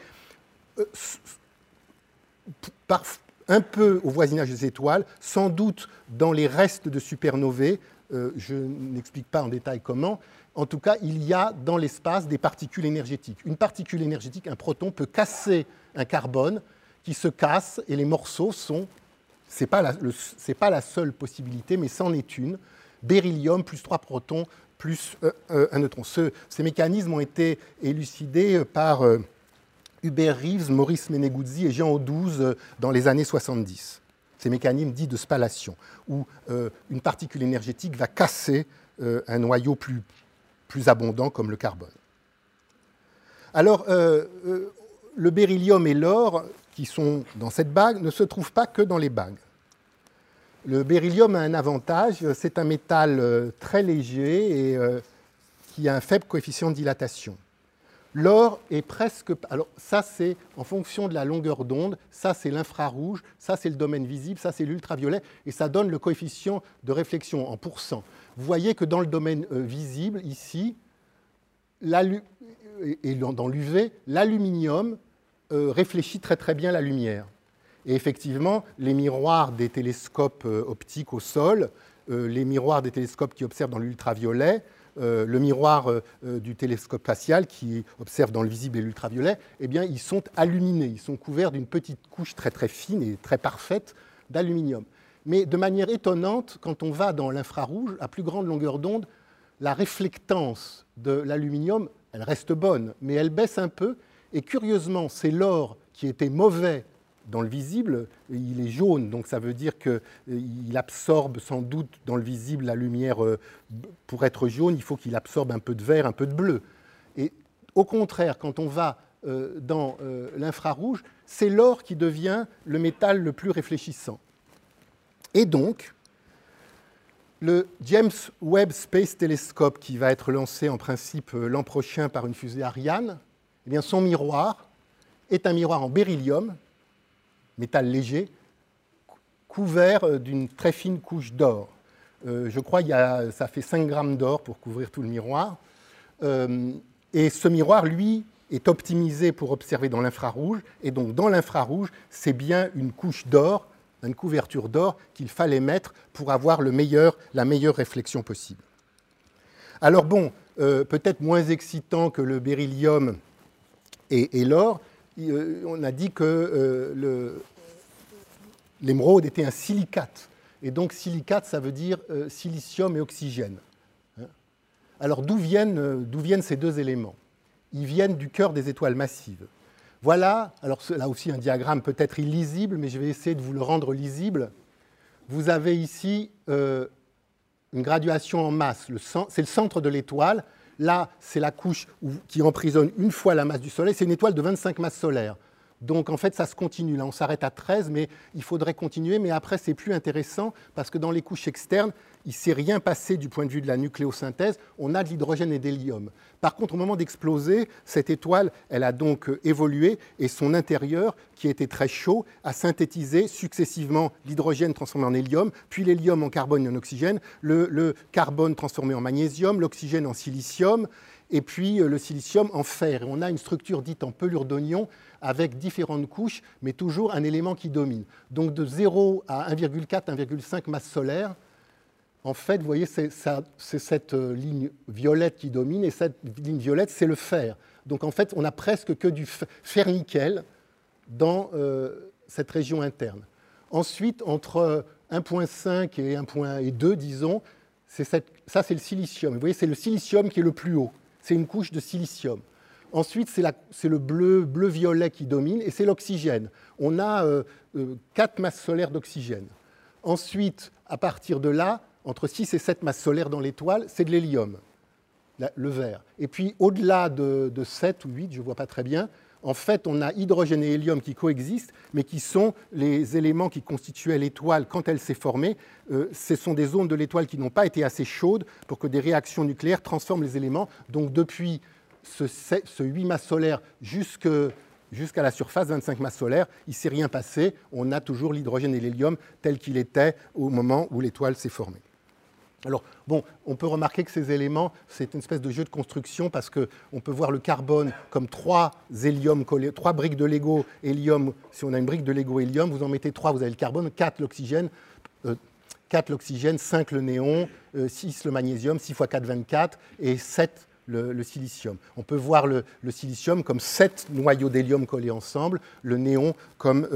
un peu au voisinage des étoiles, sans doute dans les restes de supernovae, je n'explique pas en détail comment. En tout cas, il y a dans l'espace des particules énergétiques. Une particule énergétique, un proton, peut casser un carbone qui se casse et les morceaux sont... Ce n'est pas la seule possibilité, mais c'en est une. Beryllium plus 3 protons plus un neutron. Ces mécanismes ont été élucidés par Hubert Reeves, Maurice Meneguzzi et Jean Audouze dans les années 70. Ces mécanismes dits de spallation, où une particule énergétique va casser un noyau plus abondant comme le carbone. Alors, le beryllium et l'or, qui sont dans cette bague, ne se trouvent pas que dans les bagues. Le beryllium a un avantage, c'est un métal très léger et qui a un faible coefficient de dilatation. L'or est presque... Alors ça, c'est en fonction de la longueur d'onde, ça c'est l'infrarouge, ça c'est le domaine visible, ça c'est l'ultraviolet, et ça donne le coefficient de réflexion en pourcent. Vous voyez que dans le domaine visible, ici, et dans l'UV, l'aluminium réfléchit très très bien la lumière. Et effectivement, les miroirs des télescopes optiques au sol, les miroirs des télescopes qui observent dans l'ultraviolet, le miroir du télescope spatial qui observe dans le visible et l'ultraviolet, eh bien, ils sont aluminés, ils sont couverts d'une petite couche très très fine et très parfaite d'aluminium. Mais de manière étonnante, quand on va dans l'infrarouge, à plus grande longueur d'onde, la réflectance de l'aluminium, elle reste bonne, mais elle baisse un peu. Et curieusement, c'est l'or qui était mauvais dans le visible, il est jaune, donc ça veut dire qu'il absorbe sans doute dans le visible la lumière. Pour être jaune, il faut qu'il absorbe un peu de vert, un peu de bleu. Et au contraire, quand on va dans l'infrarouge, c'est l'or qui devient le métal le plus réfléchissant. Et donc, le James Webb Space Telescope, qui va être lancé en principe l'an prochain par une fusée Ariane, eh bien, son miroir est un miroir en beryllium, métal léger, couvert d'une très fine couche d'or. Je crois que ça fait 5 grammes d'or pour couvrir tout le miroir. Et ce miroir, lui, est optimisé pour observer dans l'infrarouge. Et donc, dans l'infrarouge, c'est bien une couche d'or, une couverture d'or qu'il fallait mettre pour avoir la meilleure réflexion possible. Alors bon, peut-être moins excitant que le beryllium et l'or, on a dit que l'émeraude était un silicate. Et donc silicate, ça veut dire silicium et oxygène. Alors d'où viennent ces deux éléments? Ils viennent du cœur des étoiles massives. Voilà, alors là aussi un diagramme peut-être illisible, mais je vais essayer de vous le rendre lisible. Vous avez ici une graduation en masse. C'est le centre de l'étoile. Là, c'est la couche qui emprisonne une fois la masse du Soleil. C'est une étoile de 25 masses solaires. Donc, en fait, ça se continue. Là, on s'arrête à 13, mais il faudrait continuer. Mais après, c'est plus intéressant parce que dans les couches externes, il ne s'est rien passé du point de vue de la nucléosynthèse. On a de l'hydrogène et de l'hélium. Par contre, au moment d'exploser, cette étoile, elle a donc évolué et son intérieur, qui était très chaud, a synthétisé successivement l'hydrogène transformé en hélium, puis l'hélium en carbone et en oxygène, le carbone transformé en magnésium, l'oxygène en silicium, et puis le silicium en fer. Et on a une structure dite en pelure d'oignon avec différentes couches, mais toujours un élément qui domine. Donc de 0 à 1,4, 1,5 masse solaire, en fait, vous voyez, c'est cette ligne violette qui domine, et cette ligne violette, c'est le fer. Donc en fait, on n'a presque que du fer-nickel dans cette région interne. Ensuite, entre 1,5 et 1,2, disons, ça c'est le silicium. Vous voyez, c'est le silicium qui est le plus haut. C'est une couche de silicium. Ensuite, c'est le bleu-violet qui domine, et c'est l'oxygène. On a 4 masses solaires d'oxygène. Ensuite, à partir de là, entre 6 et 7 masses solaires dans l'étoile, c'est de l'hélium, le vert. Et puis, au-delà de 7 ou 8, je ne vois pas très bien, en fait, on a hydrogène et hélium qui coexistent, mais qui sont les éléments qui constituaient l'étoile quand elle s'est formée. Ce sont des zones de l'étoile qui n'ont pas été assez chaudes pour que des réactions nucléaires transforment les éléments. Donc, depuis ce 8 masses solaires jusqu'à la surface, 25 masses solaires, il ne s'est rien passé. On a toujours l'hydrogène et l'hélium tel qu'il était au moment où l'étoile s'est formée. Alors, bon, on peut remarquer que ces éléments, c'est une espèce de jeu de construction parce qu'on peut voir le carbone comme 3 briques de Lego hélium. Si on a une brique de Lego hélium, vous en mettez 3, vous avez le carbone, 4 l'oxygène, 5 le néon, 6 le magnésium, 6 x 4, 24, et 7 le silicium. On peut voir le silicium comme 7 noyaux d'hélium collés ensemble, le néon comme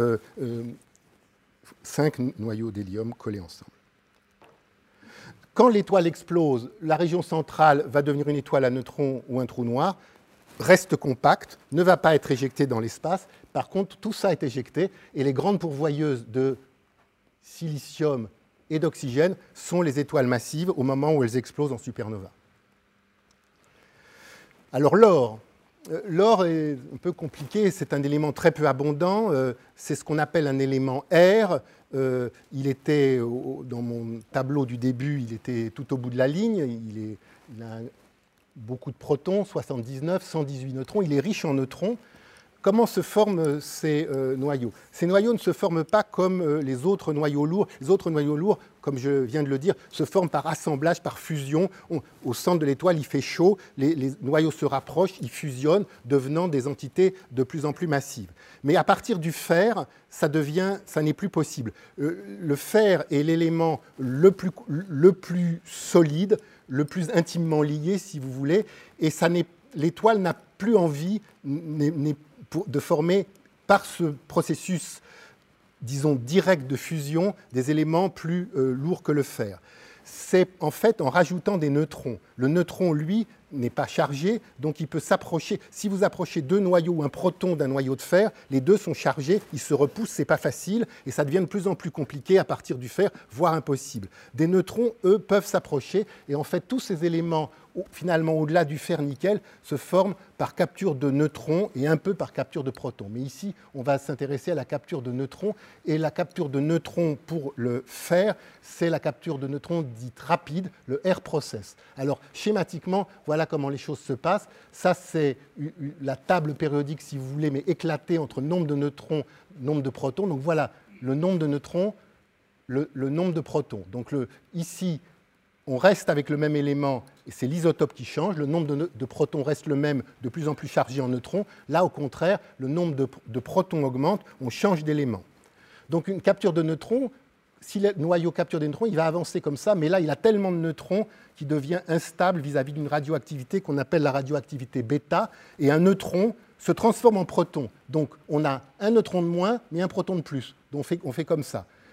5 noyaux d'hélium collés ensemble. Quand l'étoile explose, la région centrale va devenir une étoile à neutrons ou un trou noir, reste compacte, ne va pas être éjectée dans l'espace. Par contre, tout ça est éjecté et les grandes pourvoyeuses de silicium et d'oxygène sont les étoiles massives au moment où elles explosent en supernova. Alors l'or est un peu compliqué, c'est un élément très peu abondant, c'est ce qu'on appelle un élément R. Il était, dans mon tableau du début, il était tout au bout de la ligne, il a beaucoup de protons, 79, 118 neutrons, il est riche en neutrons. Comment se forment ces noyaux? Ces noyaux ne se forment pas comme les autres noyaux lourds. Les autres noyaux lourds, comme je viens de le dire, se forment par assemblage, par fusion. Au centre de l'étoile, il fait chaud, les noyaux se rapprochent, ils fusionnent, devenant des entités de plus en plus massives. Mais à partir du fer, ça n'est plus possible. Le fer est l'élément le plus solide, le plus intimement lié, si vous voulez, et l'étoile n'a plus envie, de former par ce processus, disons, direct de fusion, des éléments plus lourds que le fer. C'est en fait en rajoutant des neutrons. Le neutron, lui, n'est pas chargé, donc il peut s'approcher. Si vous approchez 2 noyaux ou un proton d'un noyau de fer, les deux sont chargés, ils se repoussent, c'est pas facile, et ça devient de plus en plus compliqué à partir du fer, voire impossible. Des neutrons, eux, peuvent s'approcher, et en fait, tous ces éléments, finalement, au-delà du fer-nickel, se forment par capture de neutrons et un peu par capture de protons. Mais ici, on va s'intéresser à la capture de neutrons, et la capture de neutrons pour le fer, c'est la capture de neutrons dite rapide, le R-process. Alors, schématiquement, voilà comment les choses se passent. Ça, c'est la table périodique, si vous voulez, mais éclatée entre nombre de neutrons, nombre de protons. Donc voilà, le nombre de neutrons, le nombre de protons. Donc ici, on reste avec le même élément, et c'est l'isotope qui change. Le nombre de protons reste le même, de plus en plus chargé en neutrons. Là, au contraire, le nombre de protons augmente, on change d'élément. Donc une capture de neutrons, si le noyau capture des neutrons, il va avancer comme ça, mais là, il a tellement de neutrons qu'il devient instable vis-à-vis d'une radioactivité qu'on appelle la radioactivité bêta, et un neutron se transforme en proton. Donc, on a un neutron de moins, mais un proton de plus. Donc, on fait comme ça.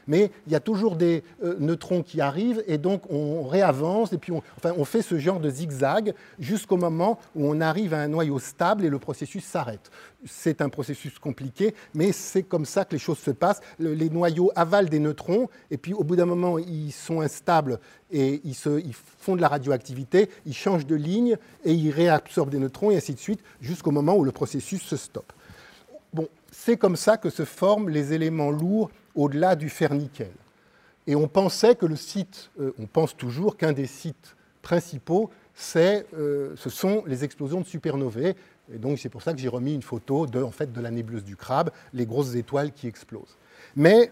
mais il y a toujours des neutrons qui arrivent, et donc on réavance, et puis on fait ce genre de zigzag jusqu'au moment où on arrive à un noyau stable et le processus s'arrête. C'est un processus compliqué, mais c'est comme ça que les choses se passent. Les noyaux avalent des neutrons, et puis au bout d'un moment, ils sont instables et ils font de la radioactivité, ils changent de ligne et ils réabsorbent des neutrons, et ainsi de suite, jusqu'au moment où le processus se stoppe. Bon, c'est comme ça que se forment les éléments lourds au-delà du fer-nickel. Et on pensait que le site, on pense toujours qu'un des sites principaux, ce sont les explosions de supernovae. Et donc c'est pour ça que j'ai remis une photo de la nébuleuse du Crabe, les grosses étoiles qui explosent. Mais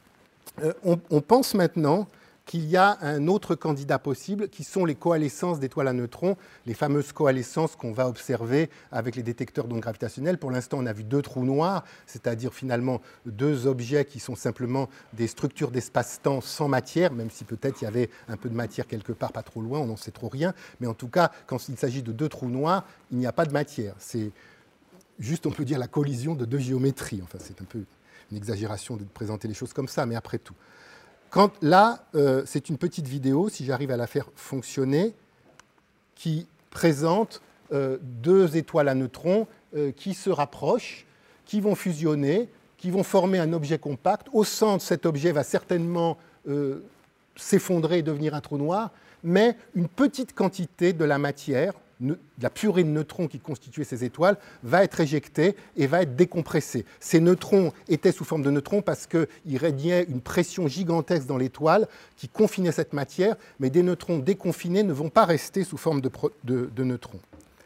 on pense maintenant qu'il y a un autre candidat possible, qui sont les coalescences d'étoiles à neutrons, les fameuses coalescences qu'on va observer avec les détecteurs d'ondes gravitationnelles. Pour l'instant, on a vu 2 trous noirs, c'est-à-dire finalement 2 objets qui sont simplement des structures d'espace-temps sans matière, même si peut-être il y avait un peu de matière quelque part, pas trop loin, on n'en sait trop rien. Mais en tout cas, quand il s'agit de 2 trous noirs, il n'y a pas de matière. C'est juste, on peut dire, la collision de 2 géométries. Enfin, c'est un peu une exagération de présenter les choses comme ça, mais après tout. C'est une petite vidéo, si j'arrive à la faire fonctionner, qui présente 2 étoiles à neutrons qui se rapprochent, qui vont fusionner, qui vont former un objet compact. Au centre, cet objet va certainement s'effondrer et devenir un trou noir, mais une petite quantité de la matière, de la purée de neutrons qui constituait ces étoiles, va être éjectée et va être décompressée. Ces neutrons étaient sous forme de neutrons parce qu'il régnait une pression gigantesque dans l'étoile qui confinait cette matière, mais des neutrons déconfinés ne vont pas rester sous forme de neutrons.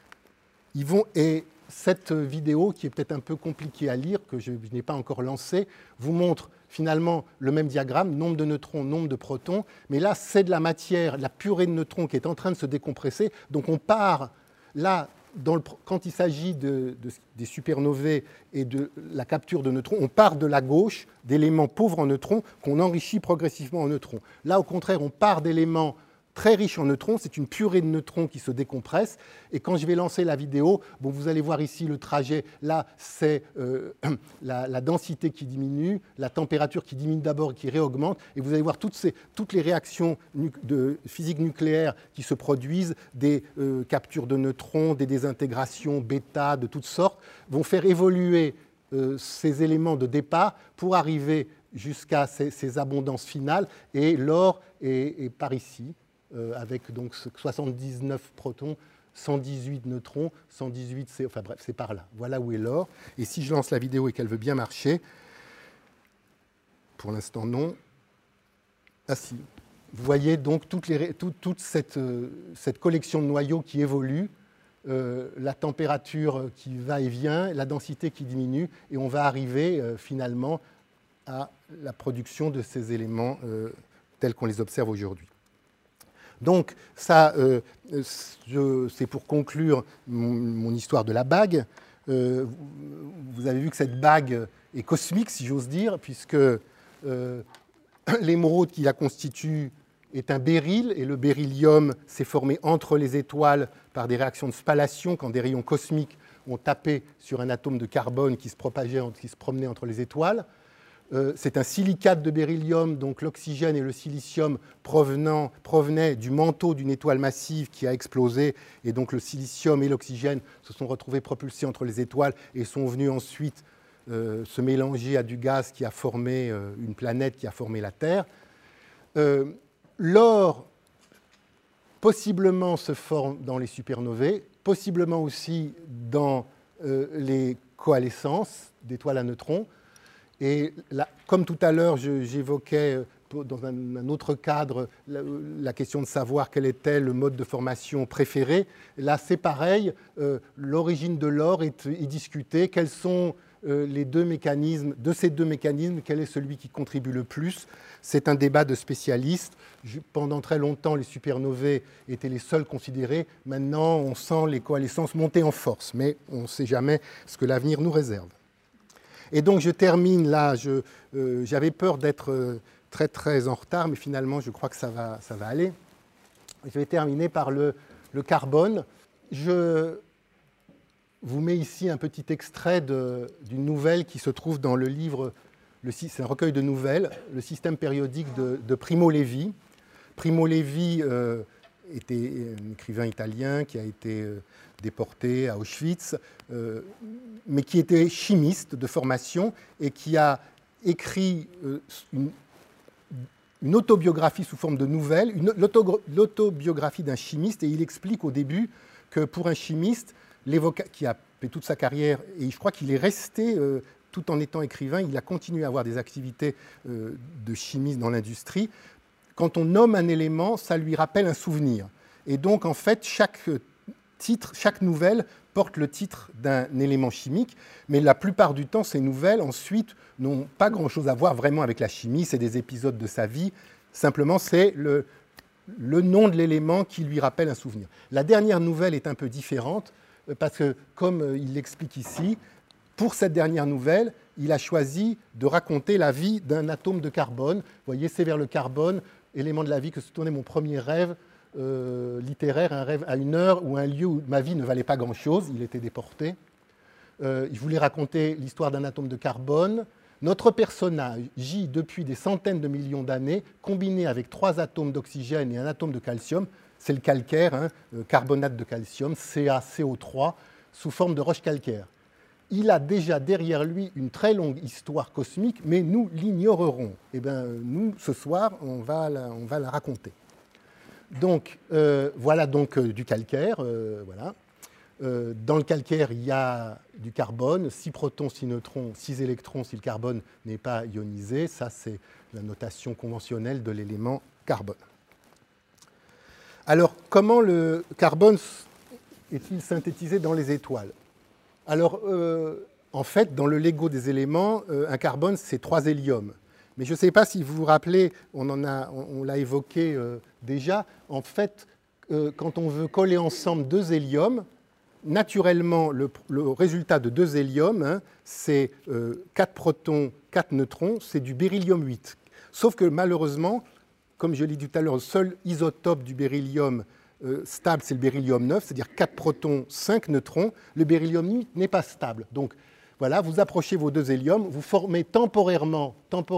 Et cette vidéo, qui est peut-être un peu compliquée à lire, que je n'ai pas encore lancée, vous montre finalement le même diagramme, nombre de neutrons, nombre de protons, mais là, c'est de la matière, la purée de neutrons qui est en train de se décompresser. Donc on part, là, quand il s'agit des supernovae et de la capture de neutrons, on part de la gauche, d'éléments pauvres en neutrons, qu'on enrichit progressivement en neutrons. Là, au contraire, on part d'éléments très riche en neutrons, c'est une purée de neutrons qui se décompresse. Et quand je vais lancer la vidéo, bon, vous allez voir ici le trajet. Là, c'est la densité qui diminue, la température qui diminue d'abord et qui réaugmente. Et vous allez voir toutes les réactions de physique nucléaire qui se produisent, des captures de neutrons, des désintégrations bêta de toutes sortes, vont faire évoluer ces éléments de départ pour arriver jusqu'à ces abondances finales. Et l'or est par ici, avec donc 79 protons, 118 neutrons, 118, enfin bref, c'est par là. Voilà où est l'or. Et si je lance la vidéo et qu'elle veut bien marcher, pour l'instant non. Ah si. Vous voyez donc toute cette collection de noyaux qui évolue, la température qui va et vient, la densité qui diminue, et on va arriver finalement à la production de ces éléments tels qu'on les observe aujourd'hui. Donc, ça, c'est pour conclure mon histoire de la bague. Vous avez vu que cette bague est cosmique, si j'ose dire, puisque l'émeraude qui la constitue est un béryl, et le beryllium s'est formé entre les étoiles par des réactions de spallation, quand des rayons cosmiques ont tapé sur un atome de carbone qui se propageait, qui se promenait entre les étoiles. C'est un silicate de beryllium, donc l'oxygène et le silicium provenaient du manteau d'une étoile massive qui a explosé, et donc le silicium et l'oxygène se sont retrouvés propulsés entre les étoiles et sont venus ensuite se mélanger à du gaz qui a formé une planète qui a formé la Terre. L'or, possiblement, se forme dans les supernovae, possiblement aussi dans les coalescences d'étoiles à neutrons. Et là, comme tout à l'heure, j'évoquais dans un autre cadre la question de savoir quel était le mode de formation préféré. Là, c'est pareil, l'origine de l'or est discutée. Quels sont les 2 mécanismes, de ces 2 mécanismes, quel est celui qui contribue le plus? C'est un débat de spécialistes. Pendant très longtemps, les supernovae étaient les seuls considérés. Maintenant, on sent les coalescences monter en force, mais on ne sait jamais ce que l'avenir nous réserve. Et donc je termine là, j'avais peur d'être très très en retard, mais finalement je crois que ça va aller. Je vais terminer par le carbone. Je vous mets ici un petit extrait d'une nouvelle qui se trouve dans le livre c'est un recueil de nouvelles, le système périodique de Primo Levi. Primo Levi était un écrivain italien qui a été déporté à Auschwitz, mais qui était chimiste de formation et qui a écrit une autobiographie sous forme de nouvelles, l'autobiographie d'un chimiste, et il explique au début que pour un chimiste, qui a fait toute sa carrière, et je crois qu'il est resté, tout en étant écrivain, il a continué à avoir des activités de chimiste dans l'industrie. Quand on nomme un élément, ça lui rappelle un souvenir. Et donc, en fait, chaque nouvelle porte le titre d'un élément chimique, mais la plupart du temps, ces nouvelles, ensuite, n'ont pas grand-chose à voir vraiment avec la chimie, c'est des épisodes de sa vie, simplement c'est le nom de l'élément qui lui rappelle un souvenir. La dernière nouvelle est un peu différente, parce que, comme il l'explique ici, pour cette dernière nouvelle, il a choisi de raconter la vie d'un atome de carbone. Vous voyez, c'est vers le carbone, élément de la vie, que se tournait mon premier rêve littéraire, un rêve à une heure ou un lieu où ma vie ne valait pas grand-chose, il était déporté. Je voulais raconter l'histoire d'un atome de carbone. Notre personnage gît depuis des centaines de millions d'années, combiné avec 3 atomes d'oxygène et un atome de calcium, c'est le calcaire, carbonate de calcium, CaCO3, sous forme de roche calcaire. Il a déjà derrière lui une très longue histoire cosmique, mais nous l'ignorerons. Eh bien, nous, ce soir, on va la raconter. Donc, voilà donc du calcaire. Voilà. Dans le calcaire, il y a du carbone, 6 protons, 6 neutrons, 6 électrons si le carbone n'est pas ionisé. Ça, c'est la notation conventionnelle de l'élément carbone. Alors, comment le carbone est-il synthétisé dans les étoiles? Alors, en fait, dans le Lego des éléments, un carbone, c'est 3 héliums. Mais je ne sais pas si vous vous rappelez, on l'a évoqué déjà, en fait, quand on veut coller ensemble 2 héliums, naturellement, le résultat de 2 héliums, c'est 4 protons, 4 neutrons, c'est du beryllium 8. Sauf que malheureusement, comme je l'ai dit tout à l'heure, le seul isotope du beryllium stable, c'est le beryllium 9, c'est-à-dire 4 protons, 5 neutrons. Le beryllium 8 n'est pas stable. Donc, voilà, vous approchez vos 2 héliums, vous formez temporairement,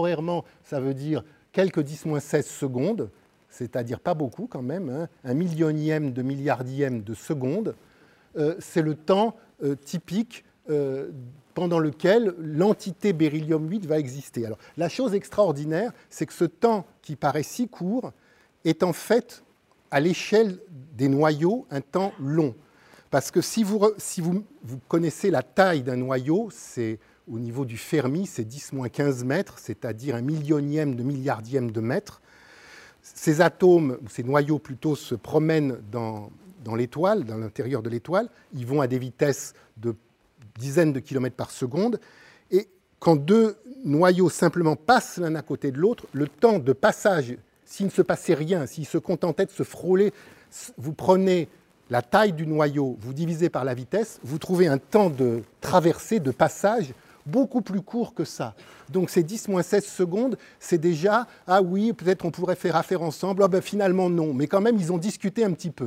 ça veut dire quelques 10-16 secondes, c'est-à-dire pas beaucoup quand même, un millionième de milliardième de seconde. C'est le temps typique pendant lequel l'entité beryllium 8 va exister. Alors, la chose extraordinaire, c'est que ce temps qui paraît si court est en fait, à l'échelle des noyaux, un temps long. Parce que si vous connaissez la taille d'un noyau, c'est au niveau du Fermi, c'est 10-15 mètres, c'est-à-dire un millionième de milliardième de mètre. Ces atomes, ou ces noyaux plutôt, se promènent dans l'étoile, dans l'intérieur de l'étoile. Ils vont à des vitesses de dizaines de kilomètres par seconde. Et quand 2 noyaux simplement passent l'un à côté de l'autre, le temps de passage, s'il ne se passait rien, s'ils se contentaient de se frôler, vous prenez la taille du noyau, vous divisez par la vitesse, vous trouvez un temps de traversée, de passage, beaucoup plus court que ça. Donc ces 10-16 secondes, c'est déjà, ah oui, peut-être on pourrait faire affaire ensemble, ah ben finalement non, mais quand même ils ont discuté un petit peu.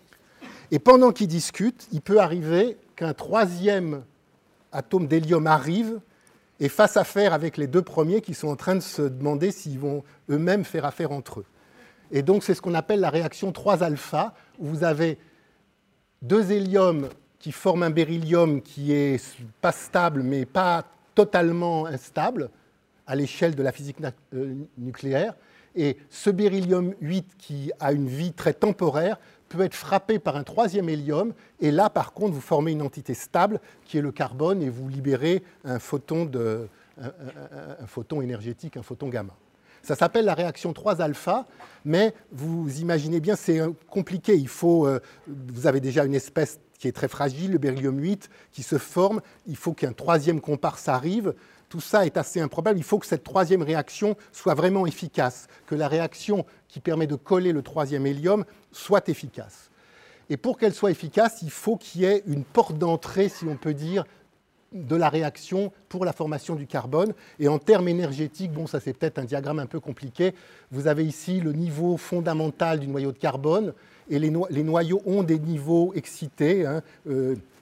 Et pendant qu'ils discutent, il peut arriver qu'un 3e atome d'hélium arrive et fasse affaire avec les 2 premiers qui sont en train de se demander s'ils vont eux-mêmes faire affaire entre eux. Et donc c'est ce qu'on appelle la réaction 3-alpha, où vous avez 2 héliums qui forment un beryllium qui est pas stable, mais pas totalement instable à l'échelle de la physique nucléaire. Et ce beryllium 8, qui a une vie très temporaire, peut être frappé par un 3e hélium. Et là, par contre, vous formez une entité stable, qui est le carbone, et vous libérez un photon énergétique, un photon gamma. Ça s'appelle la réaction 3-alpha, mais vous imaginez bien, c'est compliqué. Vous avez déjà une espèce qui est très fragile, le beryllium 8, qui se forme. Il faut qu'un 3e comparse arrive. Tout ça est assez improbable. Il faut que cette 3e réaction soit vraiment efficace, que la réaction qui permet de coller le 3e hélium soit efficace. Et pour qu'elle soit efficace, il faut qu'il y ait une porte d'entrée, si on peut dire, de la réaction pour la formation du carbone. Et en termes énergétiques, bon, ça c'est peut-être un diagramme un peu compliqué, vous avez ici le niveau fondamental du noyau de carbone, et les noyaux ont des niveaux excités,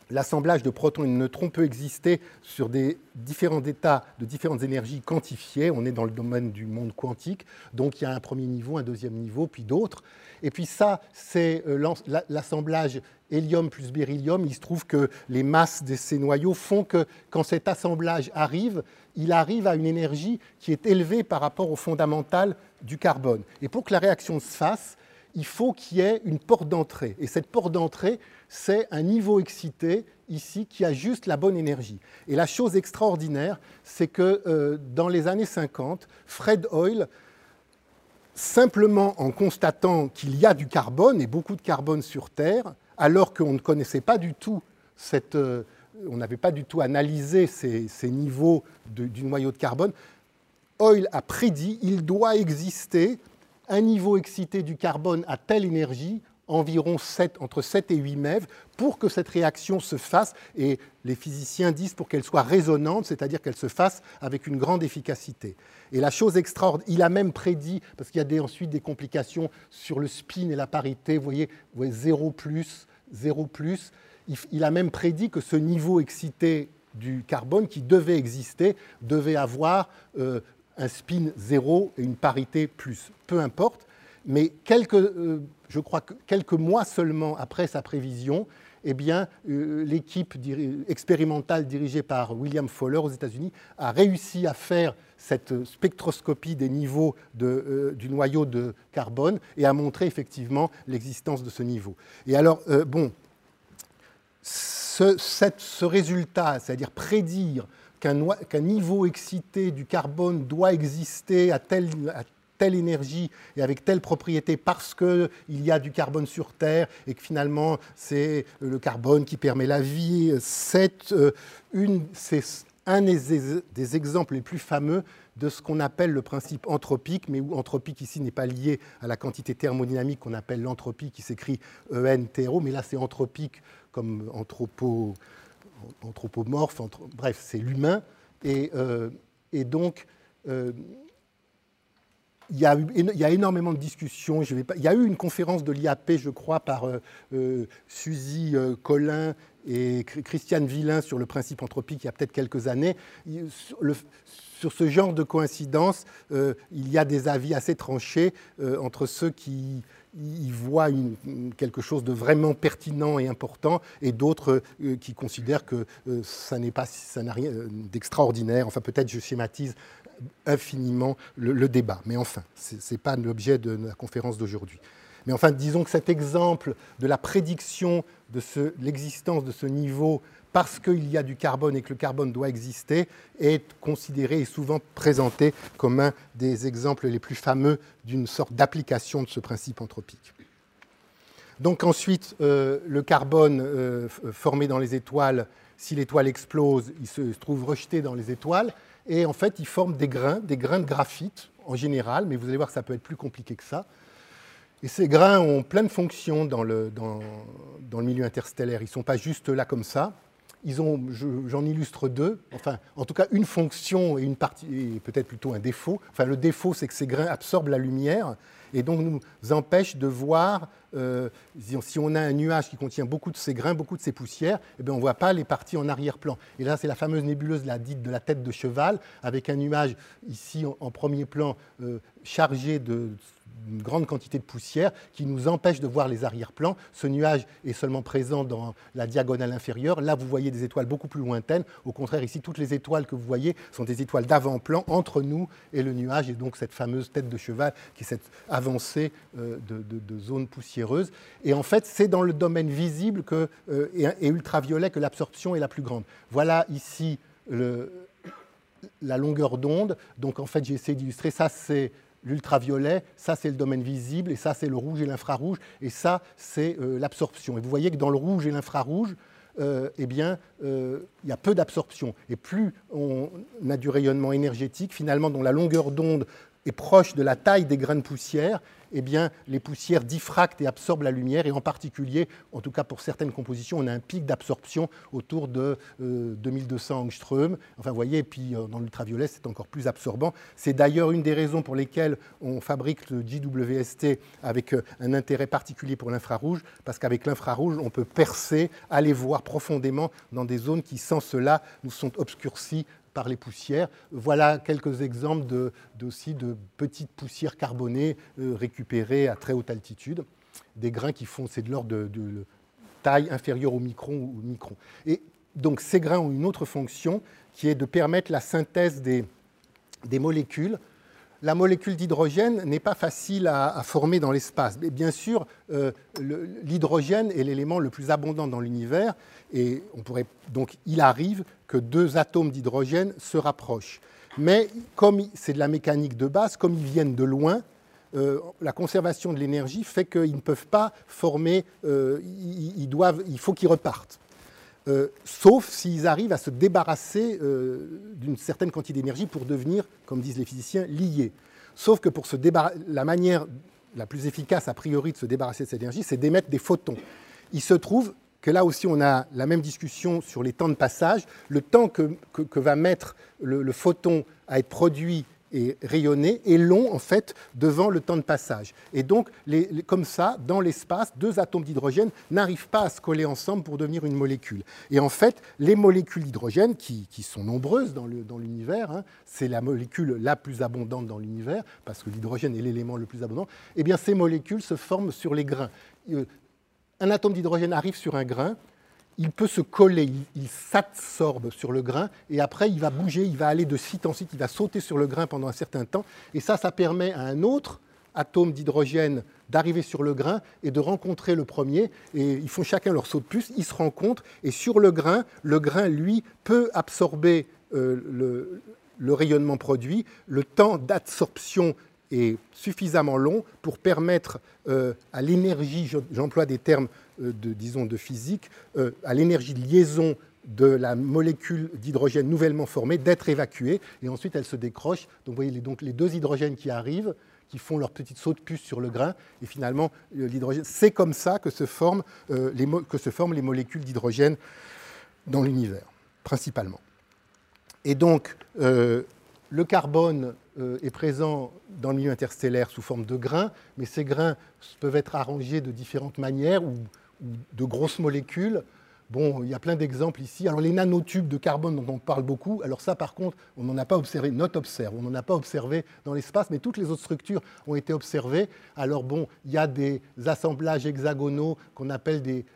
l'assemblage de protons et de neutrons peut exister sur des différents états de différentes énergies quantifiées. On est dans le domaine du monde quantique, donc il y a un premier niveau, un deuxième niveau, puis d'autres. Et puis ça, c'est l'assemblage hélium plus beryllium. Il se trouve que les masses de ces noyaux font que quand cet assemblage arrive, il arrive à une énergie qui est élevée par rapport au fondamental du carbone. Et pour que la réaction se fasse, il faut qu'il y ait une porte d'entrée. Et cette porte d'entrée, c'est un niveau excité, ici, qui a juste la bonne énergie. Et la chose extraordinaire, c'est que dans les années 50, Fred Hoyle, simplement en constatant qu'il y a du carbone, et beaucoup de carbone sur Terre, alors qu'on ne connaissait pas du tout on n'avait pas du tout analysé ces niveaux du noyau de carbone, Hoyle a prédit qu'il doit exister un niveau excité du carbone à telle énergie, environ entre 7 et 8 MeV, pour que cette réaction se fasse, et les physiciens disent pour qu'elle soit résonante, c'est-à-dire qu'elle se fasse avec une grande efficacité. Et la chose extraordinaire, il a même prédit, parce qu'il y a ensuite des complications sur le spin et la parité, vous voyez 0 plus, 0 plus, il a même prédit que ce niveau excité du carbone qui devait exister devait avoir un spin 0 et une parité plus, peu importe, mais je crois que quelques mois seulement après sa prévision, eh bien, l'équipe expérimentale dirigée par William Fowler aux États-Unis a réussi à faire cette spectroscopie des niveaux du noyau de carbone et a montré effectivement l'existence de ce niveau. Et alors, ce résultat, c'est-à-dire prédire qu'un niveau excité du carbone doit exister à telle énergie et avec telle propriété parce qu'il y a du carbone sur Terre et que finalement c'est le carbone qui permet la vie, c'est un des exemples les plus fameux de ce qu'on appelle le principe anthropique, mais où anthropique ici n'est pas lié à la quantité thermodynamique qu'on appelle l'entropie, qui s'écrit EN-TRO, mais là c'est anthropique comme anthropomorphe, bref, c'est l'humain. Et donc, il y a énormément de discussions. Il y a eu une conférence de l'IAP, je crois, par Suzy Collin et Christiane Villain sur le principe anthropique il y a peut-être quelques années. Sur ce genre de coïncidence, il y a des avis assez tranchés entre ceux qui y voient quelque chose de vraiment pertinent et important et d'autres qui considèrent que ça n'a rien d'extraordinaire. Enfin, peut-être je schématise infiniment le débat. Mais enfin, ce n'est pas l'objet de la conférence d'aujourd'hui. Mais enfin, disons que cet exemple de la prédiction de l'existence de ce niveau parce qu'il y a du carbone et que le carbone doit exister est considéré et souvent présenté comme un des exemples les plus fameux d'une sorte d'application de ce principe anthropique. Donc ensuite, le carbone formé dans les étoiles, si l'étoile explose, il se trouve rejeté dans les étoiles. Et en fait, il forme des grains de graphite en général, mais vous allez voir que ça peut être plus compliqué que ça. Et ces grains ont plein de fonctions dans le milieu interstellaire. Ils ne sont pas juste là comme ça. J'en illustre deux. Enfin, en tout cas, une fonction et une partie, et peut-être plutôt un défaut. Enfin, le défaut, c'est que ces grains absorbent la lumière et donc nous empêchent de voir, si on a un nuage qui contient beaucoup de ces grains, beaucoup de ces poussières, eh bien, on ne voit pas les parties en arrière-plan. Et là, c'est la fameuse nébuleuse dite de la tête de cheval, avec un nuage ici en premier plan chargé d'une grande quantité de poussière qui nous empêche de voir les arrière-plans. Ce nuage est seulement présent dans la diagonale inférieure. Là, vous voyez des étoiles beaucoup plus lointaines. Au contraire, ici, toutes les étoiles que vous voyez sont des étoiles d'avant-plan entre nous et le nuage, et donc cette fameuse tête de cheval qui est cette avancée de zones poussiéreuses. Et en fait, c'est dans le domaine visible et ultraviolet que l'absorption est la plus grande. Voilà ici la longueur d'onde. Donc, en fait, j'ai essayé d'illustrer ça, c'est l'ultraviolet, ça c'est le domaine visible, et ça c'est le rouge et l'infrarouge, et ça c'est l'absorption. Et vous voyez que dans le rouge et l'infrarouge, il y a peu d'absorption. Et plus on a du rayonnement énergétique, finalement, dont la longueur d'onde est proche de la taille des grains de poussière, eh bien, les poussières diffractent et absorbent la lumière, et en particulier, en tout cas pour certaines compositions, on a un pic d'absorption autour de 2200 angström. Enfin, vous voyez, et puis dans l'ultraviolet, c'est encore plus absorbant. C'est d'ailleurs une des raisons pour lesquelles on fabrique le JWST avec un intérêt particulier pour l'infrarouge, parce qu'avec l'infrarouge, on peut percer, aller voir profondément dans des zones qui, sans cela, nous sont obscurcies par les poussières. Voilà quelques exemples aussi de petites poussières carbonées récupérées à très haute altitude. Des grains qui font, c'est de l'ordre de taille inférieure au micron ou au micron. Et donc ces grains ont une autre fonction qui est de permettre la synthèse des molécules. La molécule d'hydrogène n'est pas facile à former dans l'espace. Mais bien sûr, l'hydrogène est l'élément le plus abondant dans l'univers, et donc il arrive que deux atomes d'hydrogène se rapprochent. Mais comme c'est de la mécanique de base, comme ils viennent de loin, la conservation de l'énergie fait qu'ils ne peuvent pas former, il faut qu'ils repartent. Sauf s'ils arrivent à se débarrasser d'une certaine quantité d'énergie pour devenir, comme disent les physiciens, liés. Sauf que pour la manière la plus efficace, a priori, de se débarrasser de cette énergie, c'est d'émettre des photons. Il se trouve que là aussi, on a la même discussion sur les temps de passage. Le temps que va mettre le photon à être produit et rayonné est long, en fait, devant le temps de passage. Et donc, comme ça, dans l'espace, deux atomes d'hydrogène n'arrivent pas à se coller ensemble pour devenir une molécule. Et en fait, les molécules d'hydrogène, qui sont nombreuses dans l'univers, hein, c'est la molécule la plus abondante dans l'univers, parce que l'hydrogène est l'élément le plus abondant, eh bien, ces molécules se forment sur les grains. Un atome d'hydrogène arrive sur un grain, il peut se coller, il s'absorbe sur le grain, et après il va bouger, il va aller de site en site, il va sauter sur le grain pendant un certain temps, et ça permet à un autre atome d'hydrogène d'arriver sur le grain et de rencontrer le premier, et ils font chacun leur saut de puce, ils se rencontrent, et sur le grain, lui, peut absorber le rayonnement produit, le temps d'absorption est suffisamment long pour permettre à l'énergie, j'emploie des termes de physique, à l'énergie de liaison de la molécule d'hydrogène nouvellement formée d'être évacuée, et ensuite elle se décroche. Donc vous voyez les deux hydrogènes qui arrivent, qui font leur petite saut de puce sur le grain, et finalement l'hydrogène, c'est comme ça que se forment les molécules d'hydrogène dans l'univers, principalement. Et donc le carbone est présent dans le milieu interstellaire sous forme de grains, mais ces grains peuvent être arrangés de différentes manières ou de grosses molécules. Bon, il y a plein d'exemples ici. Alors les nanotubes de carbone dont on parle beaucoup, alors ça par contre, on n'en a pas observé, on n'en a pas observé dans l'espace, mais toutes les autres structures ont été observées. Alors bon, il y a des assemblages hexagonaux qu'on appelle des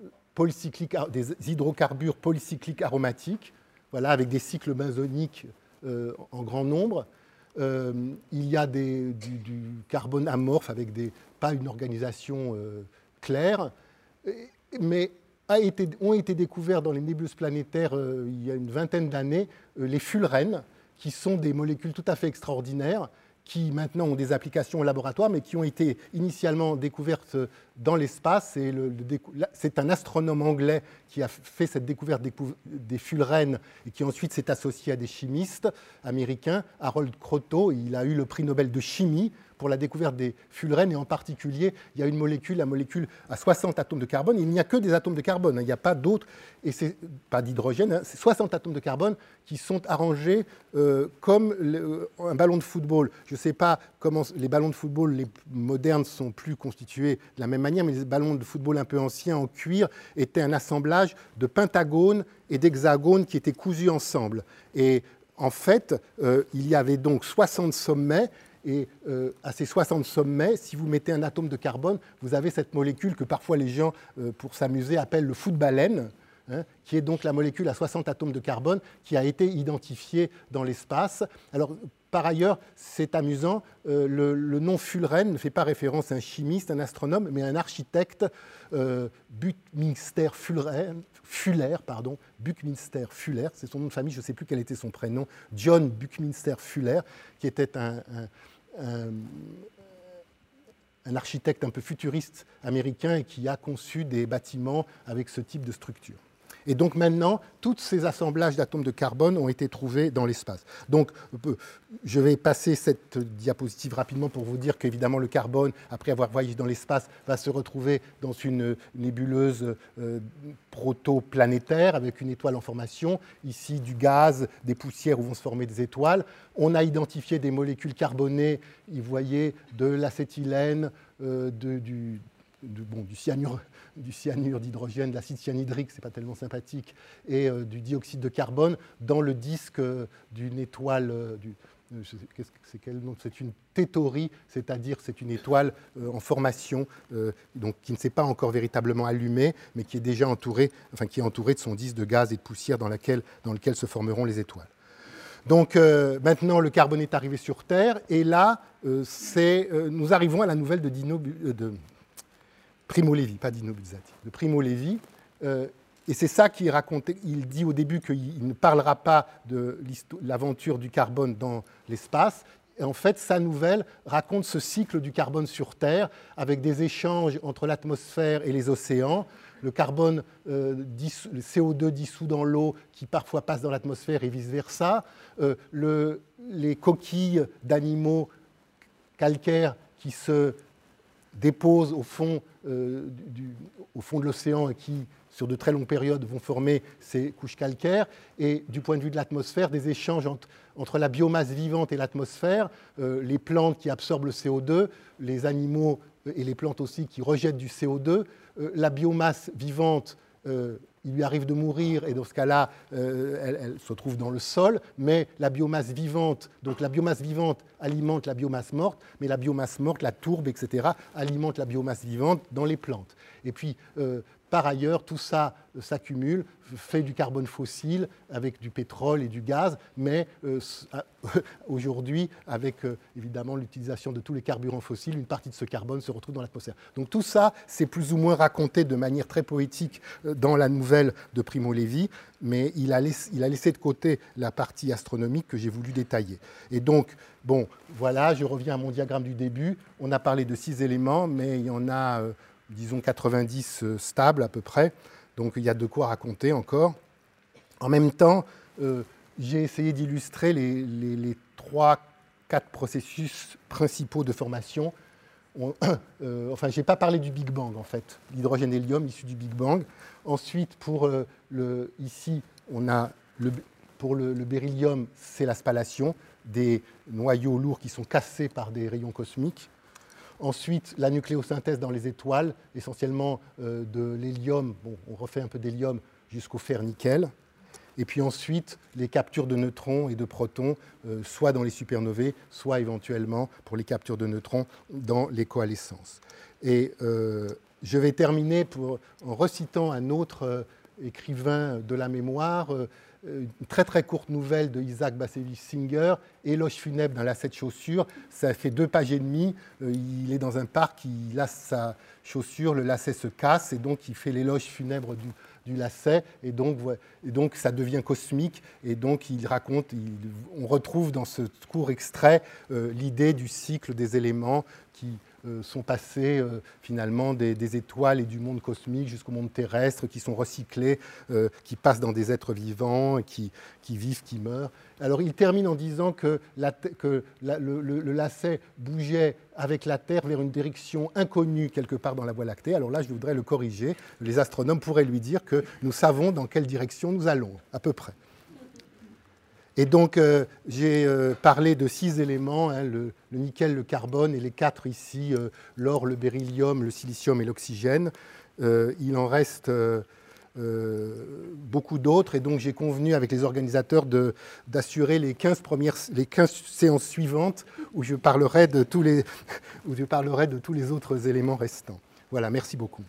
hydrocarbures polycycliques aromatiques, voilà, avec des cycles benzoniques en grand nombre. Il y a du carbone amorphe avec pas une organisation claire, mais ont été découverts dans les nébuleuses planétaires il y a une vingtaine d'années les fullerènes, qui sont des molécules tout à fait extraordinaires, qui maintenant ont des applications au laboratoire, mais qui ont été initialement découvertes dans l'espace. C'est un astronome anglais qui a fait cette découverte des fullerènes et qui ensuite s'est associé à des chimistes américains, Harold Kroto. Il a eu le prix Nobel de chimie pour la découverte des fullerènes, et en particulier, il y a une molécule, la molécule à 60 atomes de carbone. Il n'y a que des atomes de carbone, il n'y a pas d'autres, et c'est pas d'hydrogène, c'est 60 atomes de carbone qui sont arrangés comme un ballon de football. Je ne sais pas comment les ballons de football les modernes sont plus constitués de la même manière, mais les ballons de football un peu anciens en cuir étaient un assemblage de pentagones et d'hexagones qui étaient cousus ensemble. Et en fait, il y avait donc 60 sommets. Et à ces 60 sommets, si vous mettez un atome de carbone, vous avez cette molécule que parfois les gens, pour s'amuser, appellent le footballène, hein, qui est donc la molécule à 60 atomes de carbone qui a été identifiée dans l'espace. Alors, par ailleurs, c'est amusant, le nom fullerène ne fait pas référence à un chimiste, un astronome, mais à un architecte, Buckminster Fuller, c'est son nom de famille, je ne sais plus quel était son prénom, John Buckminster Fuller, qui était un architecte un peu futuriste américain et qui a conçu des bâtiments avec ce type de structure. Et donc maintenant, tous ces assemblages d'atomes de carbone ont été trouvés dans l'espace. Donc je vais passer cette diapositive rapidement pour vous dire qu'évidemment le carbone, après avoir voyagé dans l'espace, va se retrouver dans une nébuleuse protoplanétaire avec une étoile en formation, ici du gaz, des poussières où vont se former des étoiles. On a identifié des molécules carbonées, vous voyez, de l'acétylène, du cyanure d'hydrogène, de l'acide cyanhydrique, ce n'est pas tellement sympathique, et du dioxyde de carbone dans le disque d'une étoile, c'est quel nom ? C'est une tétaurie, c'est-à-dire c'est une étoile en formation, donc qui ne s'est pas encore véritablement allumée, mais qui est déjà entourée, qui est entourée de son disque de gaz et de poussière dans lequel se formeront les étoiles. Donc maintenant, le carbone est arrivé sur Terre, et là, nous arrivons à la nouvelle de Primo Levi, pas Dino Buzzati, de Primo Levi. Et c'est ça qu'il racontait. Il dit au début qu'il ne parlera pas de l'aventure du carbone dans l'espace. Et en fait, sa nouvelle raconte ce cycle du carbone sur Terre, avec des échanges entre l'atmosphère et les océans. Le carbone, le CO2 dissous dans l'eau qui parfois passe dans l'atmosphère et vice-versa. Les coquilles d'animaux calcaires qui se déposent au fond de l'océan et qui, sur de très longues périodes, vont former ces couches calcaires. Et du point de vue de l'atmosphère, des échanges entre la biomasse vivante et l'atmosphère, les plantes qui absorbent le CO2, les animaux et les plantes aussi qui rejettent du CO2. La biomasse vivante, il lui arrive de mourir et dans ce cas-là, elle se trouve dans le sol, mais la biomasse vivante, donc la biomasse vivante alimente la biomasse morte, mais la biomasse morte, la tourbe, etc., alimente la biomasse vivante dans les plantes. Et puis, par ailleurs, tout ça s'accumule, fait du carbone fossile avec du pétrole et du gaz, mais aujourd'hui, avec évidemment l'utilisation de tous les carburants fossiles, une partie de ce carbone se retrouve dans l'atmosphère. Donc tout ça, c'est plus ou moins raconté de manière très poétique dans la nouvelle de Primo Levi, mais il a laissé de côté la partie astronomique que j'ai voulu détailler. Et donc, bon, voilà, je reviens à mon diagramme du début. On a parlé de 6 éléments, mais il y en a, disons, 90 stables à peu près. Donc il y a de quoi raconter encore. En même temps, j'ai essayé d'illustrer les 3-4 processus principaux de formation. Je n'ai pas parlé du Big Bang, en fait, l'hydrogène-hélium issu du Big Bang. Ensuite, ici, on a pour le beryllium, c'est la spallation, des noyaux lourds qui sont cassés par des rayons cosmiques. Ensuite, la nucléosynthèse dans les étoiles, essentiellement de l'hélium, bon, on refait un peu d'hélium jusqu'au fer-nickel. Et puis ensuite, les captures de neutrons et de protons, soit dans les supernovae, soit éventuellement pour les captures de neutrons dans les coalescences. Et je vais terminer en recitant un autre écrivain de la mémoire, une très très courte nouvelle de Isaac Bashevis Singer, Éloge funèbre d'un lacet de chaussure. Ça fait 2 pages et demie. Il est dans un parc, il lace sa chaussure, le lacet se casse et donc il fait l'éloge funèbre du lacet et donc ça devient cosmique et donc il raconte, on retrouve dans ce court extrait l'idée du cycle des éléments qui sont passés finalement des étoiles et du monde cosmique jusqu'au monde terrestre, qui sont recyclés, qui passent dans des êtres vivants, qui vivent, qui meurent. Alors il termine en disant que le lacet bougeait avec la Terre vers une direction inconnue quelque part dans la Voie lactée. Alors là, je voudrais le corriger. Les astronomes pourraient lui dire que nous savons dans quelle direction nous allons, à peu près. Et donc, j'ai parlé de 6 éléments, hein, le nickel, le carbone et les 4 ici, l'or, le beryllium, le silicium et l'oxygène. Il en reste beaucoup d'autres et donc j'ai convenu avec les organisateurs d'assurer les 15 séances suivantes où je parlerai de tous les autres éléments restants. Voilà, merci beaucoup.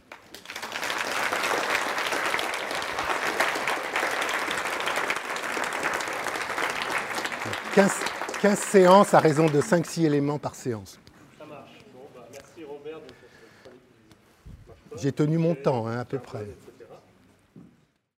15 séances à raison de 5-6 éléments par séance. Ça marche. Bon, merci Robert. J'ai tenu mon temps, hein, à peu près.